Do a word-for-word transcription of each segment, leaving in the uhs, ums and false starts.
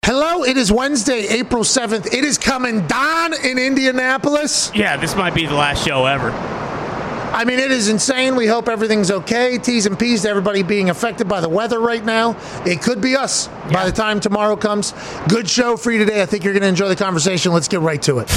Hello, it is Wednesday, April seventh. It is coming down in Indianapolis. Yeah, this might be the last show ever. I mean, it is insane. We hope everything's okay. T's and P's to everybody being affected by the weather right now. It could be us yeah. by the time tomorrow comes. Good show for you today. I think you're going to enjoy the conversation. Let's get right to it.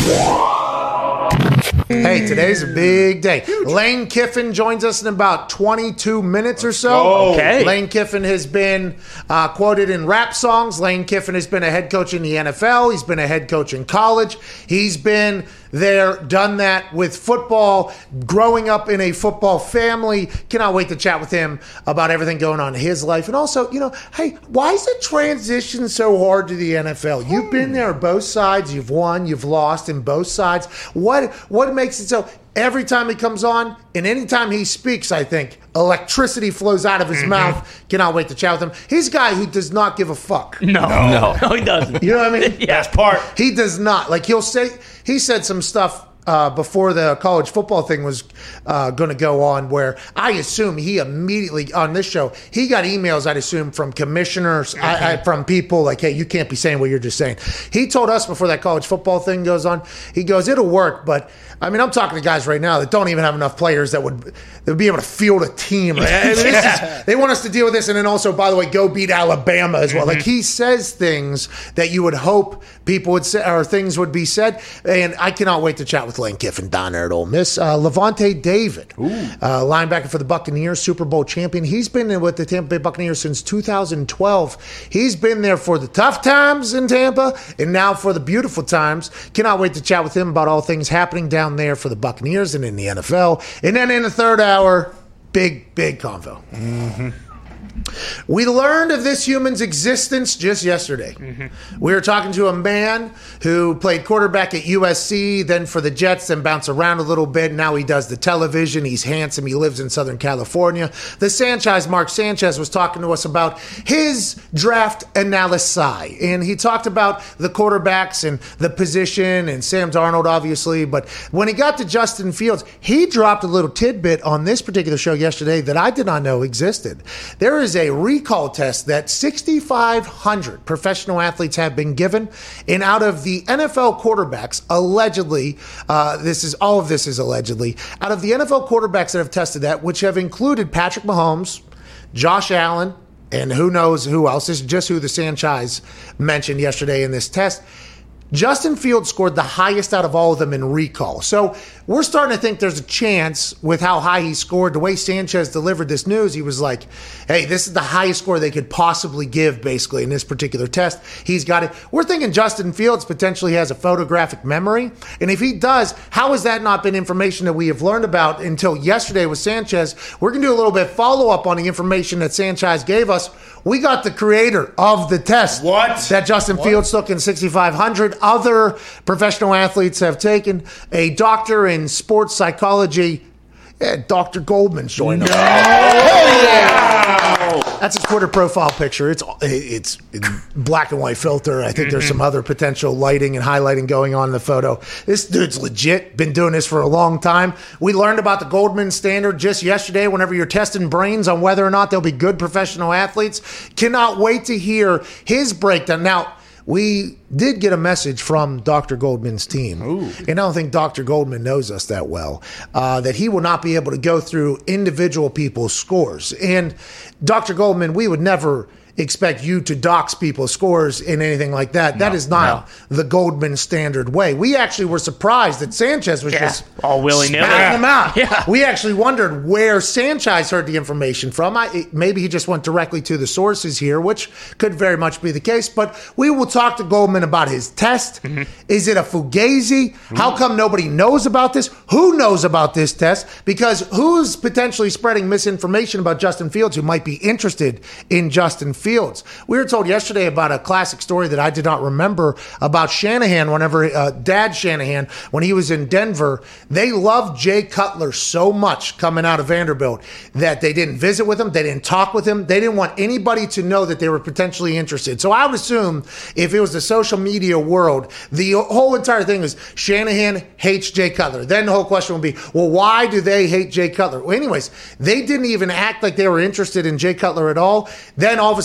Hey, today's a big day. Huge. Lane Kiffin joins us in about twenty-two minutes or so. Oh, okay. Lane Kiffin has been uh, quoted in rap songs. Lane Kiffin has been a head coach in the N F L. He's been a head coach in college. He's been there, done that with football, growing up in a football family. Cannot wait to chat with him about everything going on in his life. And also, you know, hey, why is the transition so hard to the N F L? You've been there both sides. You've won, you've lost in both sides. What, what makes it so? Every time he comes on, and anytime he speaks, I think, electricity flows out of his mm-hmm. mouth. Cannot wait to chat with him. He's a guy who does not give a fuck. No, no, no, he doesn't. You know what I mean? Yeah. That's part. He does not. Like, he'll say, he said some stuff uh, before the college football thing was uh, going to go on where I assume he immediately, on this show, he got emails, I'd assume, from commissioners, mm-hmm. I, I, from people like, hey, you can't be saying what you're just saying. He told us before that college football thing goes on, he goes, it'll work, but I mean, I'm talking to guys right now that don't even have enough players that would, that would be able to field a team. Like, I mean, yeah. is, they want us to deal with this, and then also, by the way, go beat Alabama as well. Mm-hmm. Like, he says things that you would hope people would say, or things would be said, and I cannot wait to chat with Lane Kiffin down there at Ole Miss. Uh, Levante David, uh, linebacker for the Buccaneers, Super Bowl champion. He's been with the Tampa Bay Buccaneers since two thousand twelve. He's been there for the tough times in Tampa, and now for the beautiful times. Cannot wait to chat with him about all things happening down there for the Buccaneers and in the N F L. And then in the third hour, big, big convo. Mm-hmm. We learned of this human's existence just yesterday. Mm-hmm. We were talking to a man who played quarterback at U S C, then for the Jets, then bounced around a little bit. Now he does the television. He's handsome. He lives in Southern California. The Sanchez, Mark Sanchez, was talking to us about his draft analysis. And he talked about the quarterbacks and the position and Sam Darnold, obviously. But when he got to Justin Fields, he dropped a little tidbit on this particular show yesterday that I did not know existed. There is a recall test that sixty-five hundred professional athletes have been given, and out of the N F L quarterbacks, allegedly, uh, this is all of this is allegedly, out of the N F L quarterbacks that have tested that, which have included Patrick Mahomes, Josh Allen, and who knows who else. This is just who the Sanchez mentioned yesterday in this test. Justin Fields scored the highest out of all of them in recall. So we're starting to think there's a chance with how high he scored. The way Sanchez delivered this news, he was like, hey, this is the highest score they could possibly give, basically, in this particular test. He's got it. We're thinking Justin Fields potentially has a photographic memory. And if he does, how has that not been information that we have learned about until yesterday with Sanchez? We're going to do a little bit of follow-up on the information that Sanchez gave us. We got the creator of the test. What? That Justin what? Fields took in sixty-five hundred. Other professional athletes have taken. A doctor in sports psychology, yeah, Doctor Goldman's joined us. No. Oh, yeah. That's his Twitter profile picture. It's it's black and white filter. I think there's some other potential lighting and highlighting going on in the photo. This dude's legit. Been doing this for a long time. We learned about the Goldman standard just yesterday whenever you're testing brains on whether or not they'll be good professional athletes. Cannot wait to hear his breakdown. Now, we did get a message from Doctor Goldman's team, Ooh. and I don't think Doctor Goldman knows us that well, uh, that he will not be able to go through individual people's scores. And Doctor Goldman, we would never expect you to dox people's scores in anything like that. No, that is not no. the Goldman standard way. We actually were surprised that Sanchez was yeah, just all willy-nilly spatting them out. Yeah. We actually wondered where Sanchez heard the information from. I, maybe he just went directly to the sources here, which could very much be the case. But we will talk to Goldman about his test. Mm-hmm. Is it a fugazi? Mm-hmm. How come nobody knows about this? Who knows about this test? Because who's potentially spreading misinformation about Justin Fields who might be interested in Justin Fields? Fields. We were told yesterday about a classic story that I did not remember about Shanahan whenever, uh, Dad Shanahan, when he was in Denver, they loved Jay Cutler so much coming out of Vanderbilt that they didn't visit with him, they didn't talk with him, they didn't want anybody to know that they were potentially interested. So I would assume if it was the social media world, the whole entire thing is Shanahan hates Jay Cutler. Then the whole question would be, well, why do they hate Jay Cutler? Well, anyways, they didn't even act like they were interested in Jay Cutler at all. Then all of a sudden,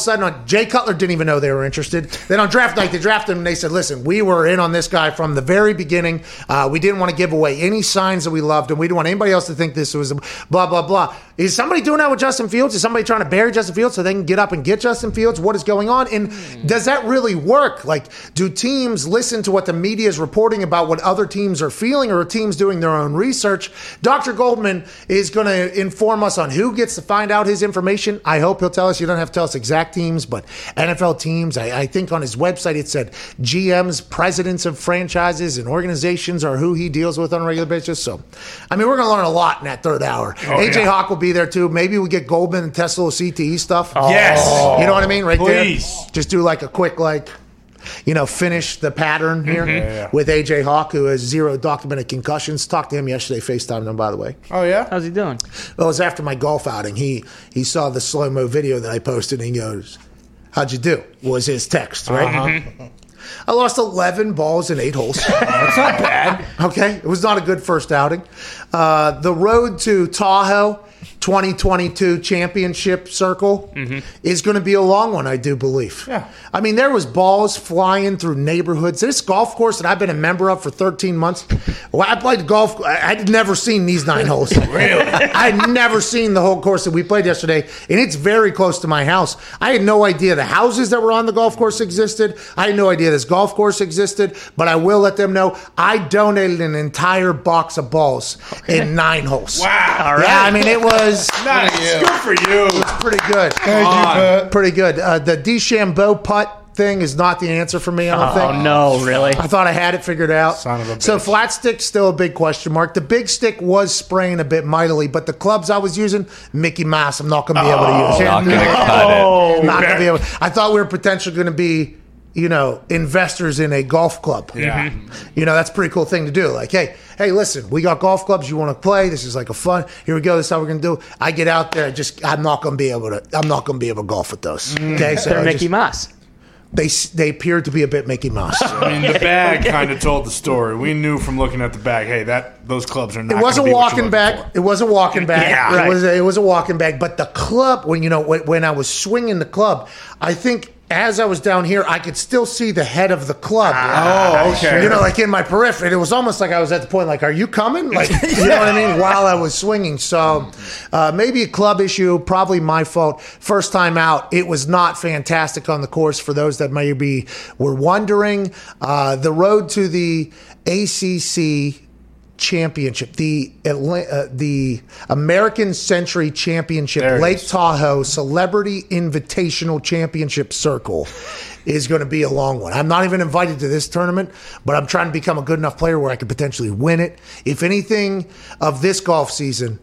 sudden, on, Jay Cutler didn't even know they were interested. Then on draft night, they drafted him and they said, listen, we were in on this guy from the very beginning. Uh, we didn't want to give away any signs that we loved him. We didn't want anybody else to think this was a blah, blah, blah. Is somebody doing that with Justin Fields? Is somebody trying to bury Justin Fields so they can get up and get Justin Fields? What is going on? And does that really work? Like, do teams listen to what the media is reporting about what other teams are feeling, or are teams doing their own research? Doctor Goldman is going to inform us on who gets to find out his information. I hope he'll tell us. You don't have to tell us exact teams, but N F L teams. I, I think on his website it said G Ms, presidents of franchises and organizations are who he deals with on a regular basis. So, I mean, we're going to learn a lot in that third hour. Oh, A J yeah. Hawk will be there too. Maybe we get Goldman and test a little C T E stuff. Yes. You know what I mean? Right Please. there. Just do like a quick, like, you know, finish the pattern here Mm-hmm. Yeah, yeah. with A J Hawk, who has zero documented concussions. Talked to him yesterday, FaceTimed him, by the way. Oh, yeah? How's he doing? Well, it was after my golf outing. He he saw the slow-mo video that I posted, and he goes, how'd you do? Was his text, right? Uh-huh. I lost eleven balls in eight holes. That's not bad. Okay, it was not a good first outing. Uh, the road to Tahoe twenty twenty-two championship circle is going to be a long one, I do believe. Yeah. I mean, there was balls flying through neighborhoods. This golf course that I've been a member of for thirteen months, well, I played golf. I- I'd never seen these nine holes. Really? I'd never seen the whole course that we played yesterday, and it's very close to my house. I had no idea the houses that were on the golf course existed. I had no idea this golf course existed, but I will let them know I donated an entire box of balls in nine holes. Wow. All right. Yeah, I mean, it was Nice. Good for you. pretty good. on. Pretty good. Uh, the DeChambeau putt thing is not the answer for me, I don't Oh, think. no, really? I thought I had it figured out. Son of a So bitch. flat stick's still a big question mark. The big stick was spraying a bit mightily, but the clubs I was using, Mickey Mouse, I'm not going to be able to use. Not gonna cut it. Oh, Not going to be able. I thought we were potentially going to be, you know, investors in a golf club. Yeah. You know, that's a pretty cool thing to do. Like, hey, hey, listen, we got golf clubs. You want to play? This is like a fun. Here we go. This is how we're gonna do. I get out there. Just, I'm not gonna be able to. I'm not gonna be able to golf with those. Okay, so They're I Mickey just- Mouse. they they appeared to be a bit Mickey Mouse. I mean, the bag kind of told the story. We knew from looking at the bag, hey, that those clubs are not. It was a gonna be what you're walking looking bag. for. It was a walking bag. Yeah, it right. was a, it was a walking bag. But the club, when you know when, when I was swinging the club, I think as I was down here, I could still see the head of the club. Oh, okay. You know, like in my periphery, it was almost like I was at the point, like, "Are you coming?" Like, you know what I mean? While I was swinging, so uh, maybe a club issue, probably my fault. First time out, it was not fantastic on the course. For those that maybe were wondering, uh, the road to the A C C Championship, the Atla- uh, the American Century Championship, There it Lake is. Tahoe Celebrity Invitational Championship Circle is going to be a long one. I'm not even invited to this tournament, but I'm trying to become a good enough player where I could potentially win it. If anything of this golf season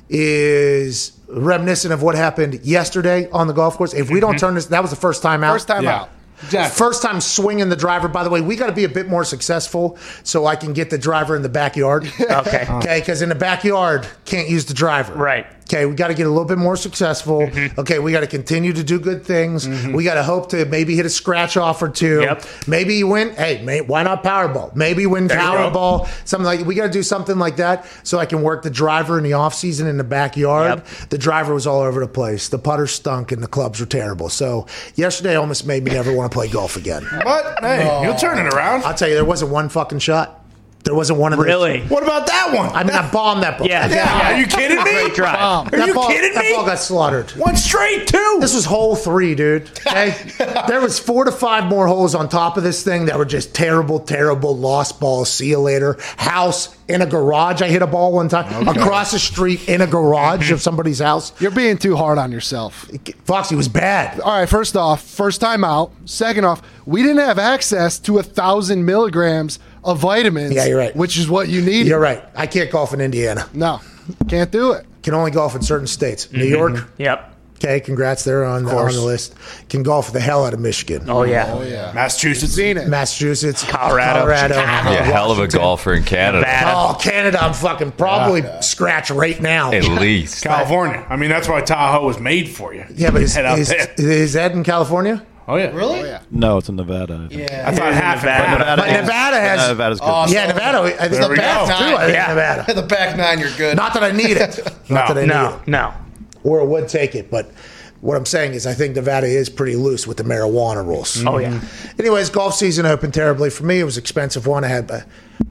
is reminiscent of what happened yesterday on the golf course, if we don't turn this, that was the first time out. First time Yeah. out. Exactly. First time swinging the driver. By the way, we got to be a bit more successful so I can get the driver in the backyard. Okay. Okay, because in the backyard, can't use the driver. Right. Okay, we got to get a little bit more successful. Okay, we got to continue to do good things. We got to hope to maybe hit a scratch off or two. Yep. Maybe you win. Hey, may, why not Powerball? Maybe win you go. Powerball. Something like we got to do something like that so I can work the driver in the off season in the backyard. Yep. The driver was all over the place. The putter stunk and the clubs were terrible. So yesterday almost made me never want to play golf again. But hey, you'll turn it around. I'll tell you, there wasn't one fucking shot. There wasn't one of those. Really? What about that one? I mean, I bombed that ball. Yeah. yeah, are you kidding me? Great drive. Bomb. Are That you ball, kidding that me? ball got slaughtered. One straight too. This was hole three, dude. Okay? There was four to five more holes on top of this thing that were just terrible, terrible lost balls. See you later. House in a garage. I hit a ball one time across the street in a garage of somebody's house. You're being too hard on yourself. Foxy was bad. All right, first off, first time out. Second off, we didn't have access to a thousand milligrams of vitamins. Yeah, you're right. Which is what you need. You're right. I can't golf in Indiana. No, can't do it. Can only golf in certain states. New York. Yep. Okay, congrats. They're on the, on the list. Can golf the hell out of Michigan. Oh, yeah. Oh yeah, Massachusetts. seen it. Massachusetts. Colorado. Colorado. Be a hell of a Washington. golfer in Canada. Nevada. Oh, Canada, I'm fucking probably scratch right now. At least. California. I mean, that's why Tahoe was made for you. Yeah, but is, Head out is, there. is Ed in California? Oh yeah. Oh yeah. No, it's in Nevada. I think. I thought half Nevada. Nevada. But Nevada has. Uh, Nevada's good. Oh, yeah, Nevada. I think There we the back go. too. I think Yeah. Nevada. The back nine, you're good. Not that I need it. Not No. that I need No, it. no. Or would take it, but what I'm saying is I think Nevada is pretty loose with the marijuana rules. Oh, yeah. Anyways, golf season opened terribly for me. It was an expensive one. I had, uh,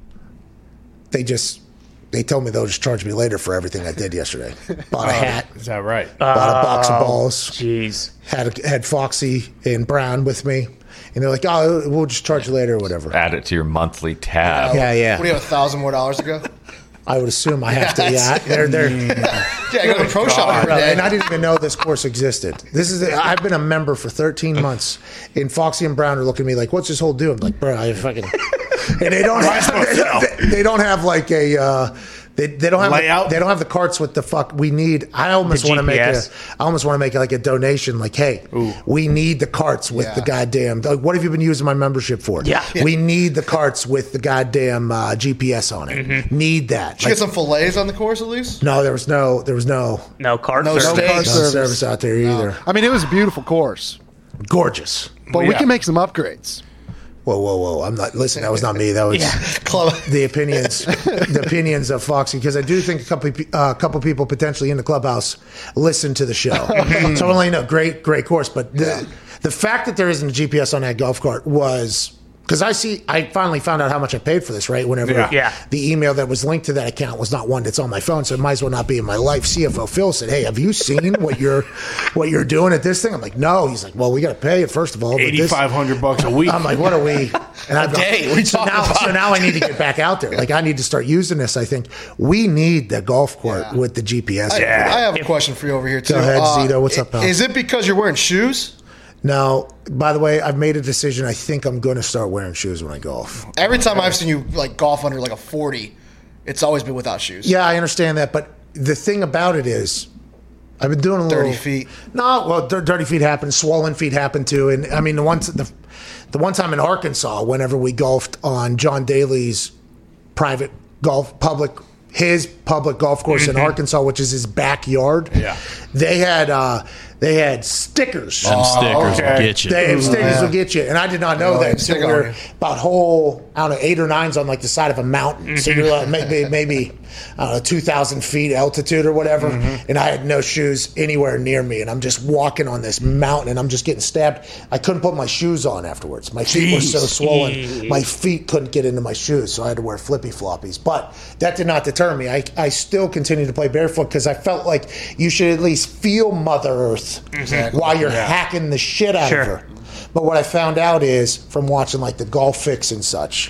they just, they told me they'll just charge me later for everything I did yesterday. Bought a hat, Is that right? bought a box of balls, Jeez. had had Foxy and Brown with me, and they're like, "Oh, we'll just charge you later or whatever." Add it to your monthly tab. Yeah, yeah. What do you have, a thousand more dollars to go? I would assume I have to. Yeah, Yeah, that's- they're they're. Yeah, I go to the pro shop every day. And I didn't even know this course existed. This is I've been a member for thirteen months, and Foxy and Brown are looking at me like, "What's this whole do?" I'm like, "Bro, I fucking." And they don't have, they, they don't have like a. Uh, They, they don't have Layout? The, they don't have the carts with the fuck we need. I almost The want to make a, G P S. I almost want to make like a donation. Like, hey, we need the carts with Yeah. the goddamn. Like, what have you been using my membership for? Yeah. we need the carts with the goddamn uh, G P S on it. Mm-hmm. Need that. Did you Like, get some fillets on the course at least? no, there was no, there was no, No card No service. steak. no Service. service out there either. I mean, it was a beautiful course, Gorgeous. but we yeah. can make some upgrades. Whoa, whoa, whoa! I'm not. Listen, that was not me. That was Club. the opinions, the opinions of Foxy, because I do think a couple, uh, couple people potentially in the clubhouse listen to the show. So I want to let you know, great, great course. But the, the fact that there isn't a G P S on that golf cart was because I see. I finally found out how much I paid for this. Right, whenever Yeah. Yeah. the email that was linked to that account was not one that's on my phone, so it might as well not be in my life. C F O Phil said, "Hey, have you seen what you're what you're doing at this thing?" I'm like, "No." He's like, "Well, we got to pay it first of all." but this- Eighty-five hundred bucks a week. I'm like, what are we? And I've day, what are you so talking now, about? so now I need to get back out there. Like I need to start using this. I think we need the golf court Yeah. with the G P S. I, I have a question for you over here too. Go ahead, Uh, Zito. What's up, pal? Is it because you're wearing shoes? Now, by the way, I've made a decision. I think I'm going to start wearing shoes when I golf. Every time I've seen you like golf under like a forty, it's always been without shoes. Yeah, I understand that, but the thing about it is, I've been doing a Dirty little feet. No, well, dir- dirty feet happen, swollen feet happen too, and I mean the one the, the one time in Arkansas, whenever we golfed on John Daly's private golf public his public golf course in Arkansas, which is his backyard. Yeah. They had uh, they had stickers. Some stickers okay. will get you. They have stickers yeah. will get you, and I did not know Yeah, that they until stick we on were you. about whole I don't know eight or nines on like the side of a mountain. So you're like maybe maybe I don't know two thousand feet altitude or whatever, and I had no shoes anywhere near me, and I'm just walking on this mountain, and I'm just getting stabbed. I couldn't put my shoes on afterwards. My feet were so swollen, my feet couldn't get into my shoes, so I had to wear flippy floppies. But that did not deter me. I I still continued to play barefoot because I felt like you should at least feel Mother Earth while you're hacking the shit out Sure. of her. But what I found out is from watching like the Golf Fix and such,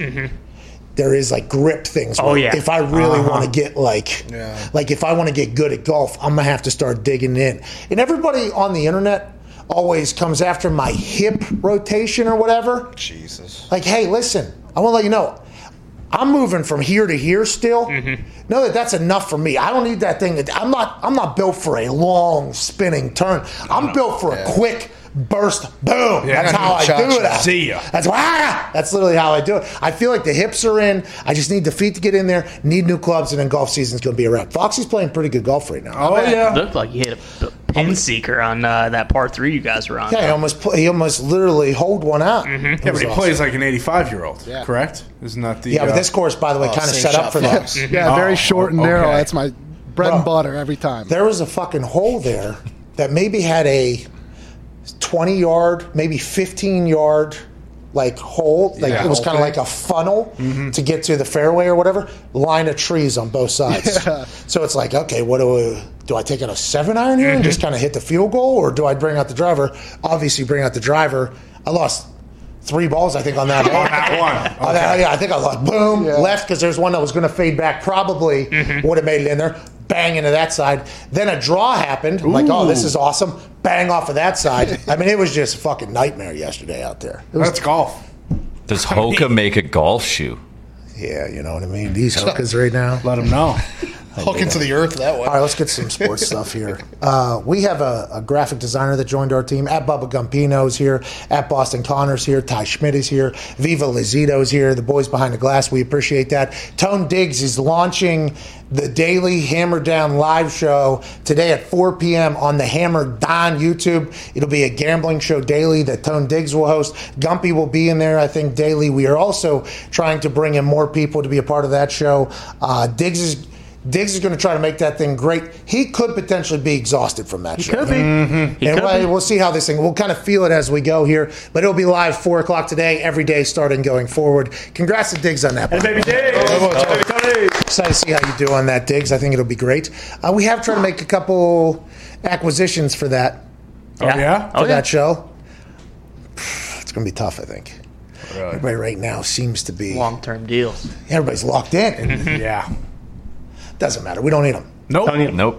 there is like grip things. Oh, where yeah. If I really want to get like, Yeah. like if I want to get good at golf, I'm gonna have to start digging in. And everybody on the internet always comes after my hip rotation or whatever. Jesus. Like, hey, listen, I want to let you know, I'm moving from here to here still. Know that that's enough for me. I don't need that thing. I'm not. I'm not built for a long spinning turn. I'm built for a quick burst. Boom. Yeah, that's I how I gotta do do the it. cha-cha. See ya. That's why. That's literally how I do it. I feel like the hips are in. I just need the feet to get in there. Need new clubs, and then golf season's going to be around. Foxy's playing pretty good golf right now. Oh yeah. Looked like you hit a, a pin seeker on uh, that par three you guys were on. Yeah, he almost put, he almost literally hold one out. It Yeah, but was he awesome. plays like an eighty-five-year-old, Yeah. correct? Isn't that the? Yeah, but uh, this course, by the way, Oh, kind of same set up shot for Fox. that. Yeah, very Oh, short and okay. narrow. That's my bread and Bro. butter every time. There was a fucking hole there that maybe had a twenty yard, maybe fifteen yard like hole. Like Yeah. it was kind of like a funnel to get to the fairway or whatever. Line of trees on both sides. Yeah. So it's like, okay, what do I, do I take out a seven iron here and just kind of hit the field goal, or do I bring out the driver? Obviously, bring out the driver. I lost three balls, I think, on that hole. On that one. On that- yeah, I think I lost. Boom, Yeah. left because there's one that was going to fade back. Probably would have made it in there. Bang into that side. Then a draw happened. I'm like, oh, this is awesome. Bang off of that side. I mean, it was just a fucking nightmare yesterday out there. It was, That's golf. Does Hoka make a golf shoe? yeah, you know what I mean. These hookers right now. Let him know. Hook into the earth that way. All right, let's get some sports stuff here. Uh, we have a, a graphic designer that joined our team. At Bubba Gumpino's here. At Boston Connor's here. Ty Schmidt is here. Viva Lizito's here. The boys behind the glass. We appreciate that. Tone Diggs is launching the daily Hammer Down live show today at four p.m. on the Hammer Down YouTube. It'll be a gambling show daily that Tone Diggs will host. Gumpy will be in there, I think, daily. We are also trying to bring in more people to be a part of that show. Uh, Diggs is... Diggs is going to try to make that thing great. He could potentially be exhausted from that He show. could be. Mm-hmm. He and could we'll, be. we'll see how this thing. We'll kind of feel it as we go here, but it'll be live four o'clock today, every day starting going forward. Congrats to Diggs on that. And baby Diggs. Baby Tony. Excited to see how you do on that, Diggs. I think it'll be great. Uh, we have tried to make a couple acquisitions for that Oh, yeah? for Oh, yeah. that show. It's going to be tough, I think. Everybody right now seems to be Long-term deals. everybody's locked in. Yeah. Doesn't matter. We don't need them. Nope. Tony. Nope.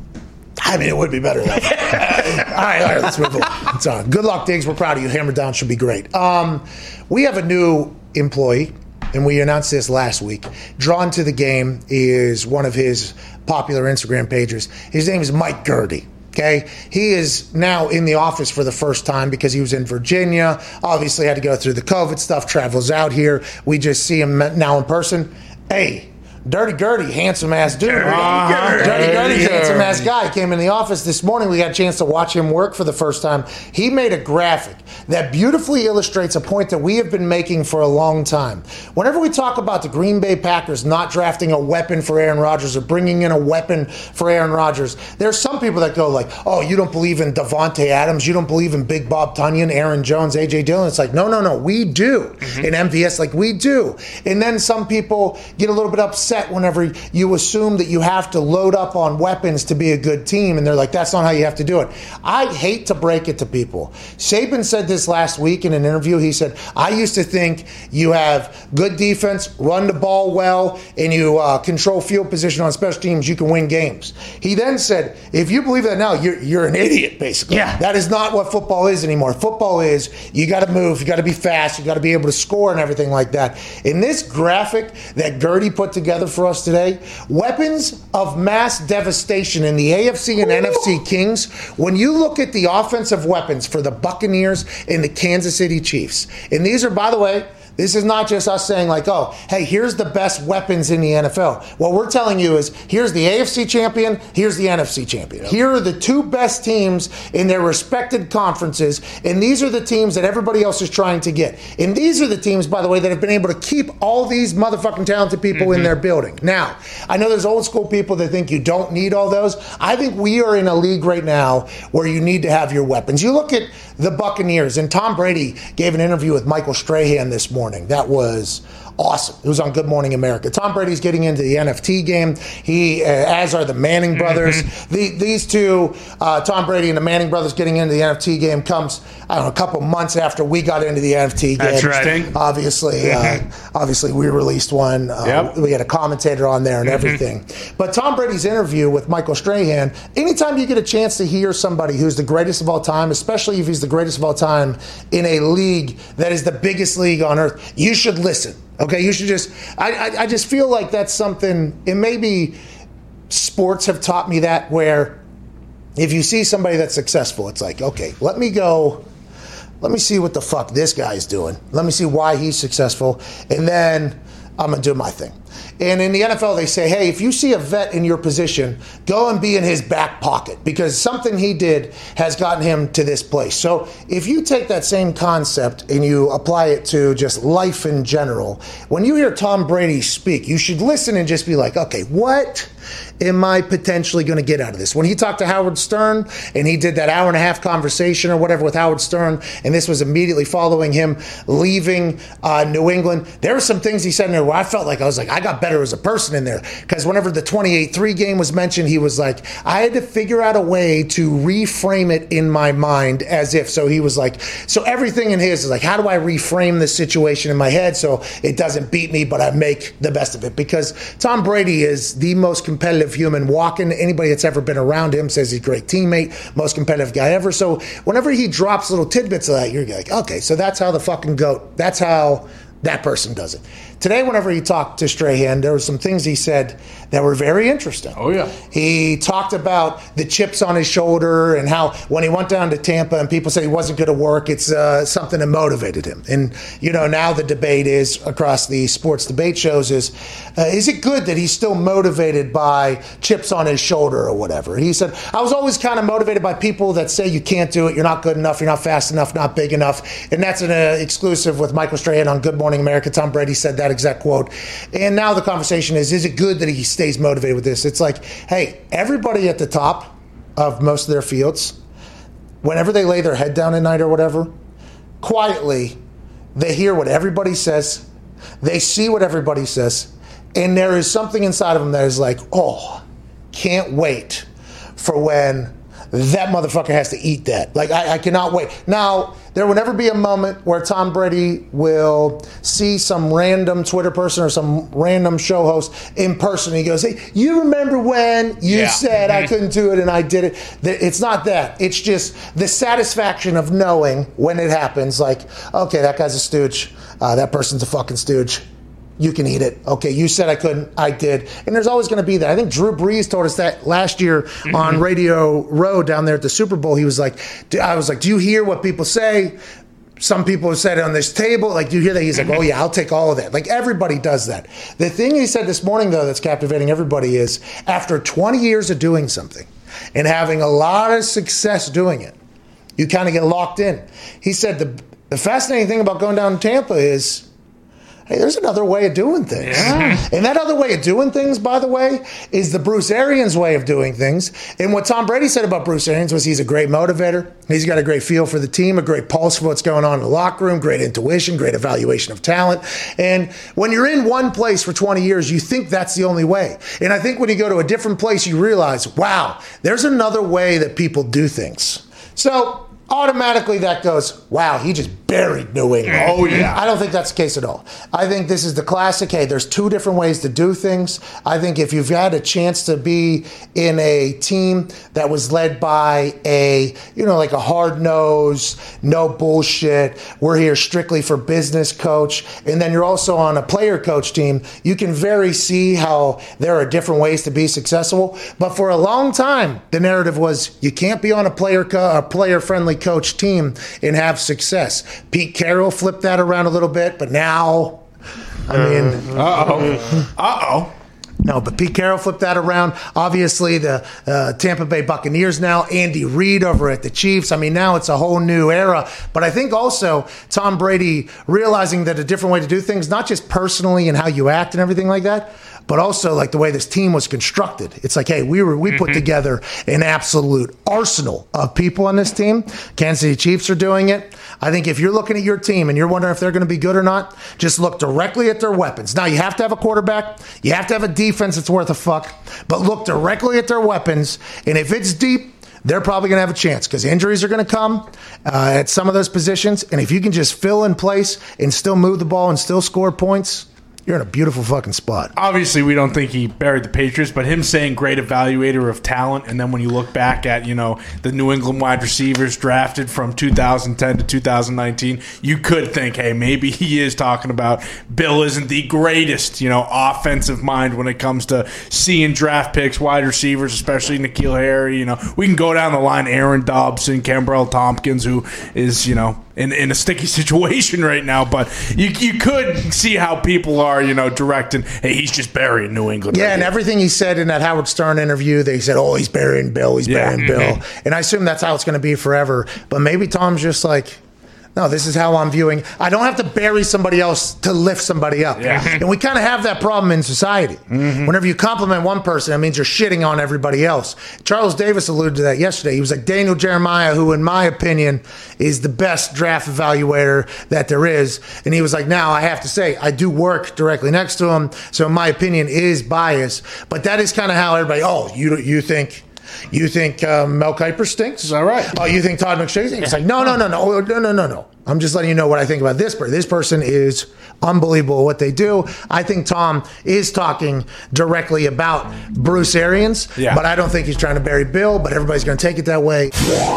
I mean, it would be better. Though. all right, all right, let's move on. It's on. Good luck, Diggs. We're proud of you. Hammer down should be great. Um, we have a new employee, and we announced this last week. Drawn to the Game is one of his popular Instagram pages. His name is Mike Gurdy. Okay, he is now in the office for the first time because he was in Virginia. Obviously, had to go through the COVID stuff. Travels out here. We just see him now in person. Hey. Dirty Gertie, handsome ass dude. Dirty Uh-huh. Gertie. Dirty Gertie, Dirty handsome ass Gertie. guy. Came in the office this morning. We got a chance to watch him work for the first time. He made a graphic that beautifully illustrates a point that we have been making for a long time. Whenever we talk about the Green Bay Packers not drafting a weapon for Aaron Rodgers or bringing in a weapon for Aaron Rodgers, there's some people that go like, oh, you don't believe in Devontae Adams, you don't believe in Big Bob Tunyon, Aaron Jones, A J Dillon. It's like, no, no, no, we do. In M V S, like we do. And then some people get a little bit upset whenever you assume that you have to load up on weapons to be a good team, and they're like, that's not how you have to do it. I hate to break it to people. Saban said this last week in an interview. He said, I used to think you have good defense, run the ball well, and you uh, control field position on special teams, you can win games. He then said, if you believe that now, you're, you're an idiot, basically. Yeah. That is not what football is anymore. Football is you got to move, you got to be fast, you got to be able to score and everything like that. In this graphic that Gertie put together for us today, weapons of mass devastation in the A F C and N F C Kings. When you look at the offensive weapons for the Buccaneers and the Kansas City Chiefs, and these are, by the way, this is not just us saying like, oh, hey, here's the best weapons in the N F L. What we're telling you is here's the A F C champion, here's the N F C champion. Here are the two best teams in their respected conferences, and these are the teams that everybody else is trying to get. And these are the teams, by the way, that have been able to keep all these motherfucking talented people in their building. Now, I know there's old school people that think you don't need all those. I think we are in a league right now where you need to have your weapons. You look at the Buccaneers, and Tom Brady gave an interview with Michael Strahan this morning. That was awesome. It was on Good Morning America. Tom Brady's getting into the N F T game. He, uh, as are the Manning brothers. The, these two, uh, Tom Brady and the Manning brothers getting into the N F T game comes, I don't know, a couple months after we got into the N F T game. That's right. Obviously, uh, obviously we released one. Uh, Yep. We had a commentator on there and everything. But Tom Brady's interview with Michael Strahan, anytime you get a chance to hear somebody who's the greatest of all time, especially if he's the greatest of all time in a league that is the biggest league on earth, you should listen. Okay, you should just, I, I, I just feel like that's something, and maybe sports have taught me that, where if you see somebody that's successful, it's like, okay, let me go, let me see what the fuck this guy's doing. Let me see why he's successful, and then I'm going to do my thing. And in the N F L, they say, hey, if you see a vet in your position, go and be in his back pocket because something he did has gotten him to this place. So if you take that same concept and you apply it to just life in general, when you hear Tom Brady speak, you should listen and just be like, okay, what am I potentially going to get out of this? When he talked to Howard Stern and he did that hour and a half conversation or whatever with Howard Stern, and this was immediately following him leaving uh, New England, there were some things he said in there where I felt like I was like, I got better as a person in there. Because whenever the twenty-eight three game was mentioned, he was like, I had to figure out a way to reframe it in my mind as if. So he was like, so everything in his is like, how do I reframe this situation in my head so it doesn't beat me, but I make the best of it? Because Tom Brady is the most competitive human walking. Anybody that's ever been around him says he's a great teammate, most competitive guy ever. So whenever he drops little tidbits of that, you're like, okay, so that's how the fucking GOAT, that's how that person does it. Today, whenever he talked to Strahan, there were some things he said that were very interesting. Oh, yeah. He talked about the chips on his shoulder and how when he went down to Tampa and people said he wasn't going to work, it's uh, something that motivated him. And, you know, now the debate is across the sports debate shows is, uh, is it good that he's still motivated by chips on his shoulder or whatever? He said, I was always kind of motivated by people that say you can't do it, you're not good enough, you're not fast enough, not big enough. And that's an uh, exclusive with Michael Strahan on Good Morning Morning America. Tom Brady said that exact quote. And now the conversation is, is it good that he stays motivated with this? It's like, hey, everybody at the top of most of their fields, whenever they lay their head down at night or whatever, quietly, they hear what everybody says. They see what everybody says. And there is something inside of them that is like, oh, can't wait for when that motherfucker has to eat that. Like, I, I cannot wait. Now, there will never be a moment where Tom Brady will see some random Twitter person or some random show host in person. And he goes, hey, you remember when you yeah. said mm-hmm. I couldn't do it and I did it? It's not that. It's just the satisfaction of knowing when it happens, like, okay, that guy's a stooge. Uh, that person's a fucking stooge. You can eat it. Okay, you said I couldn't. I did. And there's always going to be that. I think Drew Brees told us that last year mm-hmm. on Radio Row down there at the Super Bowl. He was like, I was like, do you hear what people say? Some people have said it on this table. Like, do you hear that? He's like, oh, yeah, I'll take all of that. Like, everybody does that. The thing he said this morning, though, that's captivating everybody is after twenty years of doing something and having a lot of success doing it, you kind of get locked in. He said the, the fascinating thing about going down to Tampa is, hey, there's another way of doing things. Yeah. And that other way of doing things, by the way, is the Bruce Arians way of doing things. And what Tom Brady said about Bruce Arians was he's a great motivator. He's got a great feel for the team, a great pulse for what's going on in the locker room, great intuition, great evaluation of talent. And when you're in one place for twenty years, you think that's the only way. And I think when you go to a different place, you realize, wow, there's another way that people do things. So automatically that goes, wow, he just buried New England. Oh, yeah. I don't think that's the case at all. I think this is the classic, hey, there's two different ways to do things. I think if you've had a chance to be in a team that was led by a, you know, like a hard-nosed, no bullshit, we're here strictly for business coach, and then you're also on a player coach team, you can very see how there are different ways to be successful. But for a long time, the narrative was you can't be on a player co- a player-friendly coach team and have success. Pete Carroll flipped that around a little bit, but now, I mean, uh-oh, uh-oh. No, but Pete Carroll flipped that around. Obviously, the uh, Tampa Bay Buccaneers now, Andy Reid over at the Chiefs. I mean, now it's a whole new era. But I think also Tom Brady realizing that a different way to do things, not just personally and how you act and everything like that, but also like the way this team was constructed. It's like, hey, we were we put mm-hmm. together an absolute arsenal of people on this team. Kansas City Chiefs are doing it. I think if you're looking at your team and you're wondering if they're going to be good or not, just look directly at their weapons. Now, you have to have a quarterback. You have to have a defense that's worth a fuck. But look directly at their weapons. And if it's deep, they're probably going to have a chance because injuries are going to come uh, at some of those positions. And if you can just fill in place and still move the ball and still score points, you're in a beautiful fucking spot. Obviously, we don't think he buried the Patriots, but him saying great evaluator of talent, and then when you look back at, you know, the New England wide receivers drafted from two thousand ten to two thousand nineteen, you could think, hey, maybe he is talking about Bill isn't the greatest, you know, offensive mind when it comes to seeing draft picks, wide receivers, especially N'Keal Harry. You know, we can go down the line, Aaron Dobson, Cambrell Tompkins, who is, you know, in, in a sticky situation right now, but you you could see how people are, you know, directing, hey, he's just burying New England. Yeah, right and here. Everything he said in that Howard Stern interview, they said, oh, he's burying Bill, he's Yeah. burying Mm-hmm. Bill. And I assume that's how it's going to be forever. But maybe Tom's just like, no, this is how I'm viewing. I don't have to bury somebody else to lift somebody up. Yeah. And we kind of have that problem in society. Mm-hmm. Whenever you compliment one person, that means you're shitting on everybody else. Charles Davis alluded to that yesterday. He was like, Daniel Jeremiah, who in my opinion is the best draft evaluator that there is. And he was like, now I have to say, I do work directly next to him. So my opinion is biased. But that is kind of how everybody, oh, you you think... You think um, Mel Kiper stinks? Is that right? Oh, you think Todd McShay stinks? It's like, no, no, no, no, no, no, no, no. I'm just letting you know what I think about this person. This person is unbelievable at what they do. I think Tom is talking directly about Bruce Arians, yeah. but I don't think he's trying to bury Bill, but everybody's going to take it that way.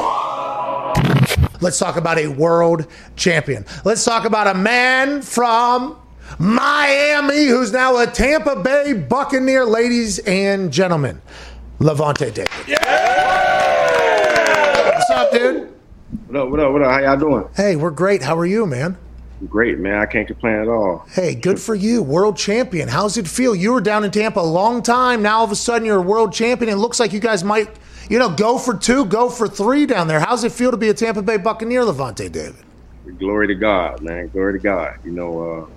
Let's talk about a world champion. Let's talk about a man from Miami who's now a Tampa Bay Buccaneer, ladies and gentlemen. Levante David. Yeah! What's up, dude? What up, what up, what up? How y'all doing? Hey, we're great. How are you, man? Great, man. I can't complain at all. Hey, good for you. World champion. How's it feel? You were down in Tampa a long time. Now all of a sudden you're a world champion. It looks like you guys might, you know, go for two, go for three down there. How's it feel to be a Tampa Bay Buccaneer, Levante David? Glory to God, man. Glory to God. You know, uh,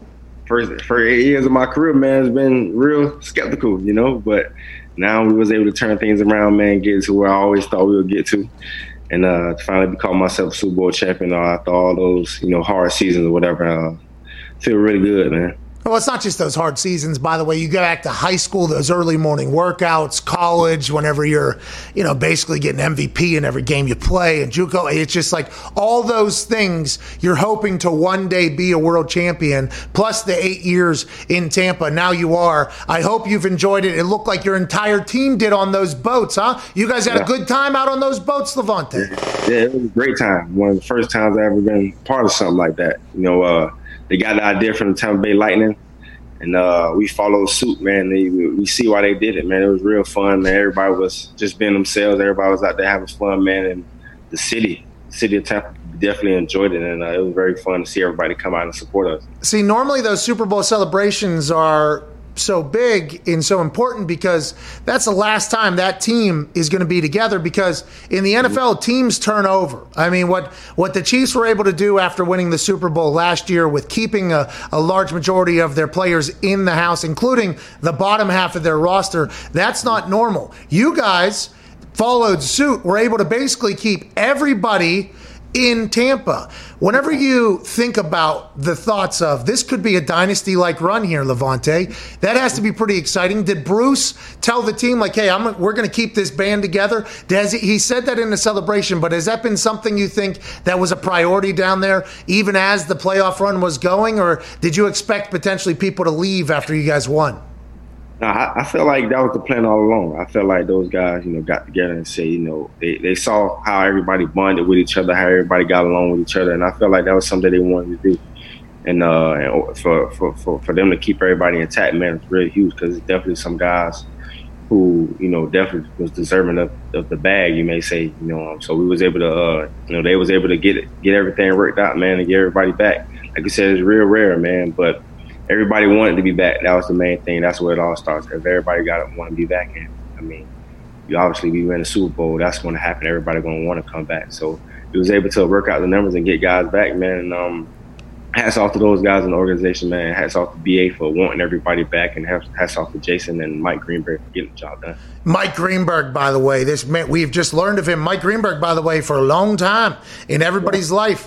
first first eight years of my career, man, has been real skeptical, you know. But now we was able to turn things around, man, get to where I always thought we would get to, and uh, to finally call myself a Super Bowl champion uh, after all those, you know, hard seasons or whatever. Uh, feel really good, man. Well, it's not just those hard seasons, by the way. You go back to high school, those early morning workouts, college, whenever you're, you know, basically getting M V P in every game you play, and JUCO. It's just like all those things you're hoping to one day be a world champion, plus the eight years in Tampa. Now you are. I hope you've enjoyed it. It looked like your entire team did on those boats, huh? You guys had yeah. a good time out on those boats, Levante. Yeah, it was a great time. One of the first times I've ever been part of something like that. You know, uh, they got the idea from the Tampa Bay Lightning, and uh, we followed suit, man. They, we see why they did it, man. It was real fun, man. Everybody was just being themselves. Everybody was out there having fun, man. And the city, the city of Tampa definitely enjoyed it, and uh, it was very fun to see everybody come out and support us. See, normally those Super Bowl celebrations are so big and so important because that's the last time that team is going to be together, because in the N F L, teams turn over. I mean, what what the Chiefs were able to do after winning the Super Bowl last year with keeping a, a large majority of their players in the house, including the bottom half of their roster, that's not normal. You guys followed suit, were able to basically keep everybody in Tampa. Whenever you think about the thoughts of this could be a dynasty-like run here, Levante, that has to be pretty exciting. Did Bruce tell the team, like, hey, I'm, we're going to keep this band together? Does he, he said that in the celebration, but has that been something you think that was a priority down there, even as the playoff run was going, or did you expect potentially people to leave after you guys won? No, I, I feel like that was the plan all along. I felt like those guys, you know, got together and said, you know, they, they saw how everybody bonded with each other, how everybody got along with each other, and I felt like that was something they wanted to do. And, uh, and for, for, for, for them to keep everybody intact, man, it's really huge, because it's definitely some guys who, you know, definitely was deserving of, of the bag, you may say, you know. Um, so we was able to, uh, you know, they was able to get it, get everything worked out, man, and get everybody back. Like you said, it's real rare, man, but everybody wanted to be back. That was the main thing. That's where it all starts. If everybody got to want to be back in, I mean, you obviously we win the Super Bowl. That's going to happen. Everybody going to want to come back. So we was able to work out the numbers and get guys back, man. And um, hats off to those guys in the organization, man. Hats off to B A for wanting everybody back, and hats off to Jason and Mike Greenberg for getting the job done. Mike Greenberg, by the way, this man, we've just learned of him. Mike Greenberg, by the way, for a long time in everybody's life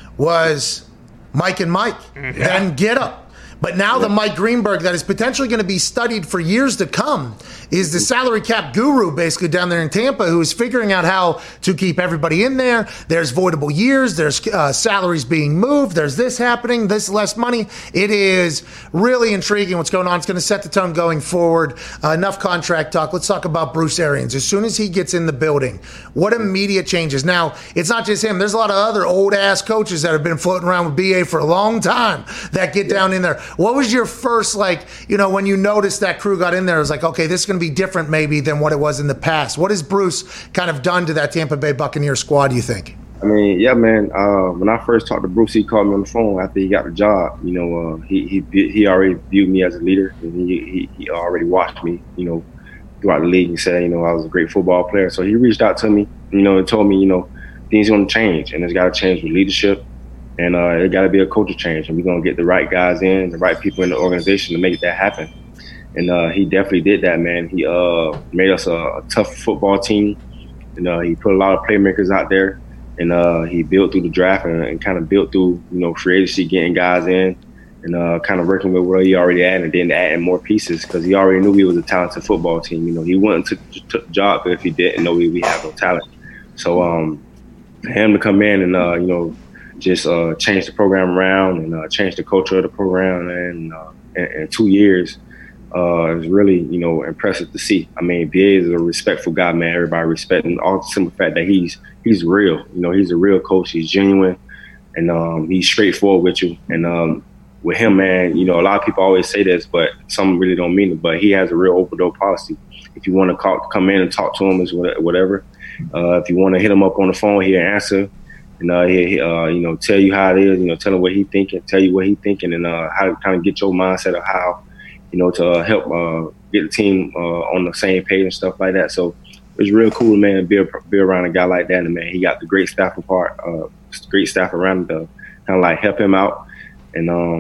was Mike and Mike, yeah. Then Get Up. But now the Mike Greenberg that is potentially going to be studied for years to come is the salary cap guru basically down there in Tampa, who is figuring out how to keep everybody in there. There's voidable years. There's uh, salaries being moved. There's this happening, this less money. It is really intriguing what's going on. It's going to set the tone going forward. Uh, enough contract talk. Let's talk about Bruce Arians. As soon as he gets in the building, what immediate changes? Now, it's not just him. There's a lot of other old-ass coaches that have been floating around with B A for a long time that get down in there. What was your first, like, you know, when you noticed that crew got in there, it was like, okay, this is going to be different maybe than what it was in the past. What has Bruce kind of done to that Tampa Bay Buccaneer squad, do you think? I mean, yeah, man. Uh, when I first talked to Bruce, he called me on the phone after he got the job. You know, uh, he he he already viewed me as a leader, and he, he he already watched me, you know, throughout the league, and said, you know, I was a great football player. So he reached out to me, you know, and told me, you know, things are going to change, and it's got to change with leadership. And uh, it got to be a culture change, and we're going to get the right guys in, the right people in the organization to make that happen. And uh, he definitely did that, man. He uh, made us a, a tough football team, and uh, he put a lot of playmakers out there, and uh, he built through the draft and, and kind of built through, you know, free agency, getting guys in, and uh, kind of working with where he already had, and then adding more pieces, because he already knew we was a talented football team. You know, he wouldn't took, took the job if he didn't know we, we have no talent. So um, for him to come in and, uh, you know, just uh, change the program around and uh, change the culture of the program, and uh, in, in two years, uh, it's really, you know, impressive to see. I mean, B A is a respectful guy, man. Everybody respecting, all the simple fact that he's he's real. You know, he's a real coach. He's genuine, and um, he's straightforward with you. And um, with him, man, you know, a lot of people always say this, but some really don't mean it. But he has a real open door policy. If you want to call, come in and talk to him, is whatever. Uh, if you want to hit him up on the phone, he'll answer. And uh, he, uh, you know, tell you how it is. You know, tell him what he thinking, tell you what he thinking, and uh, how to kind of get your mindset of how, you know, to uh, help uh, get the team uh, on the same page and stuff like that. So it's real cool, man, to be, be around a guy like that. And man, he got the great staff apart, uh, great staff around him to kind of like help him out. And um,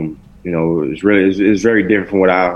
you know, it's really it's, it's very different from what I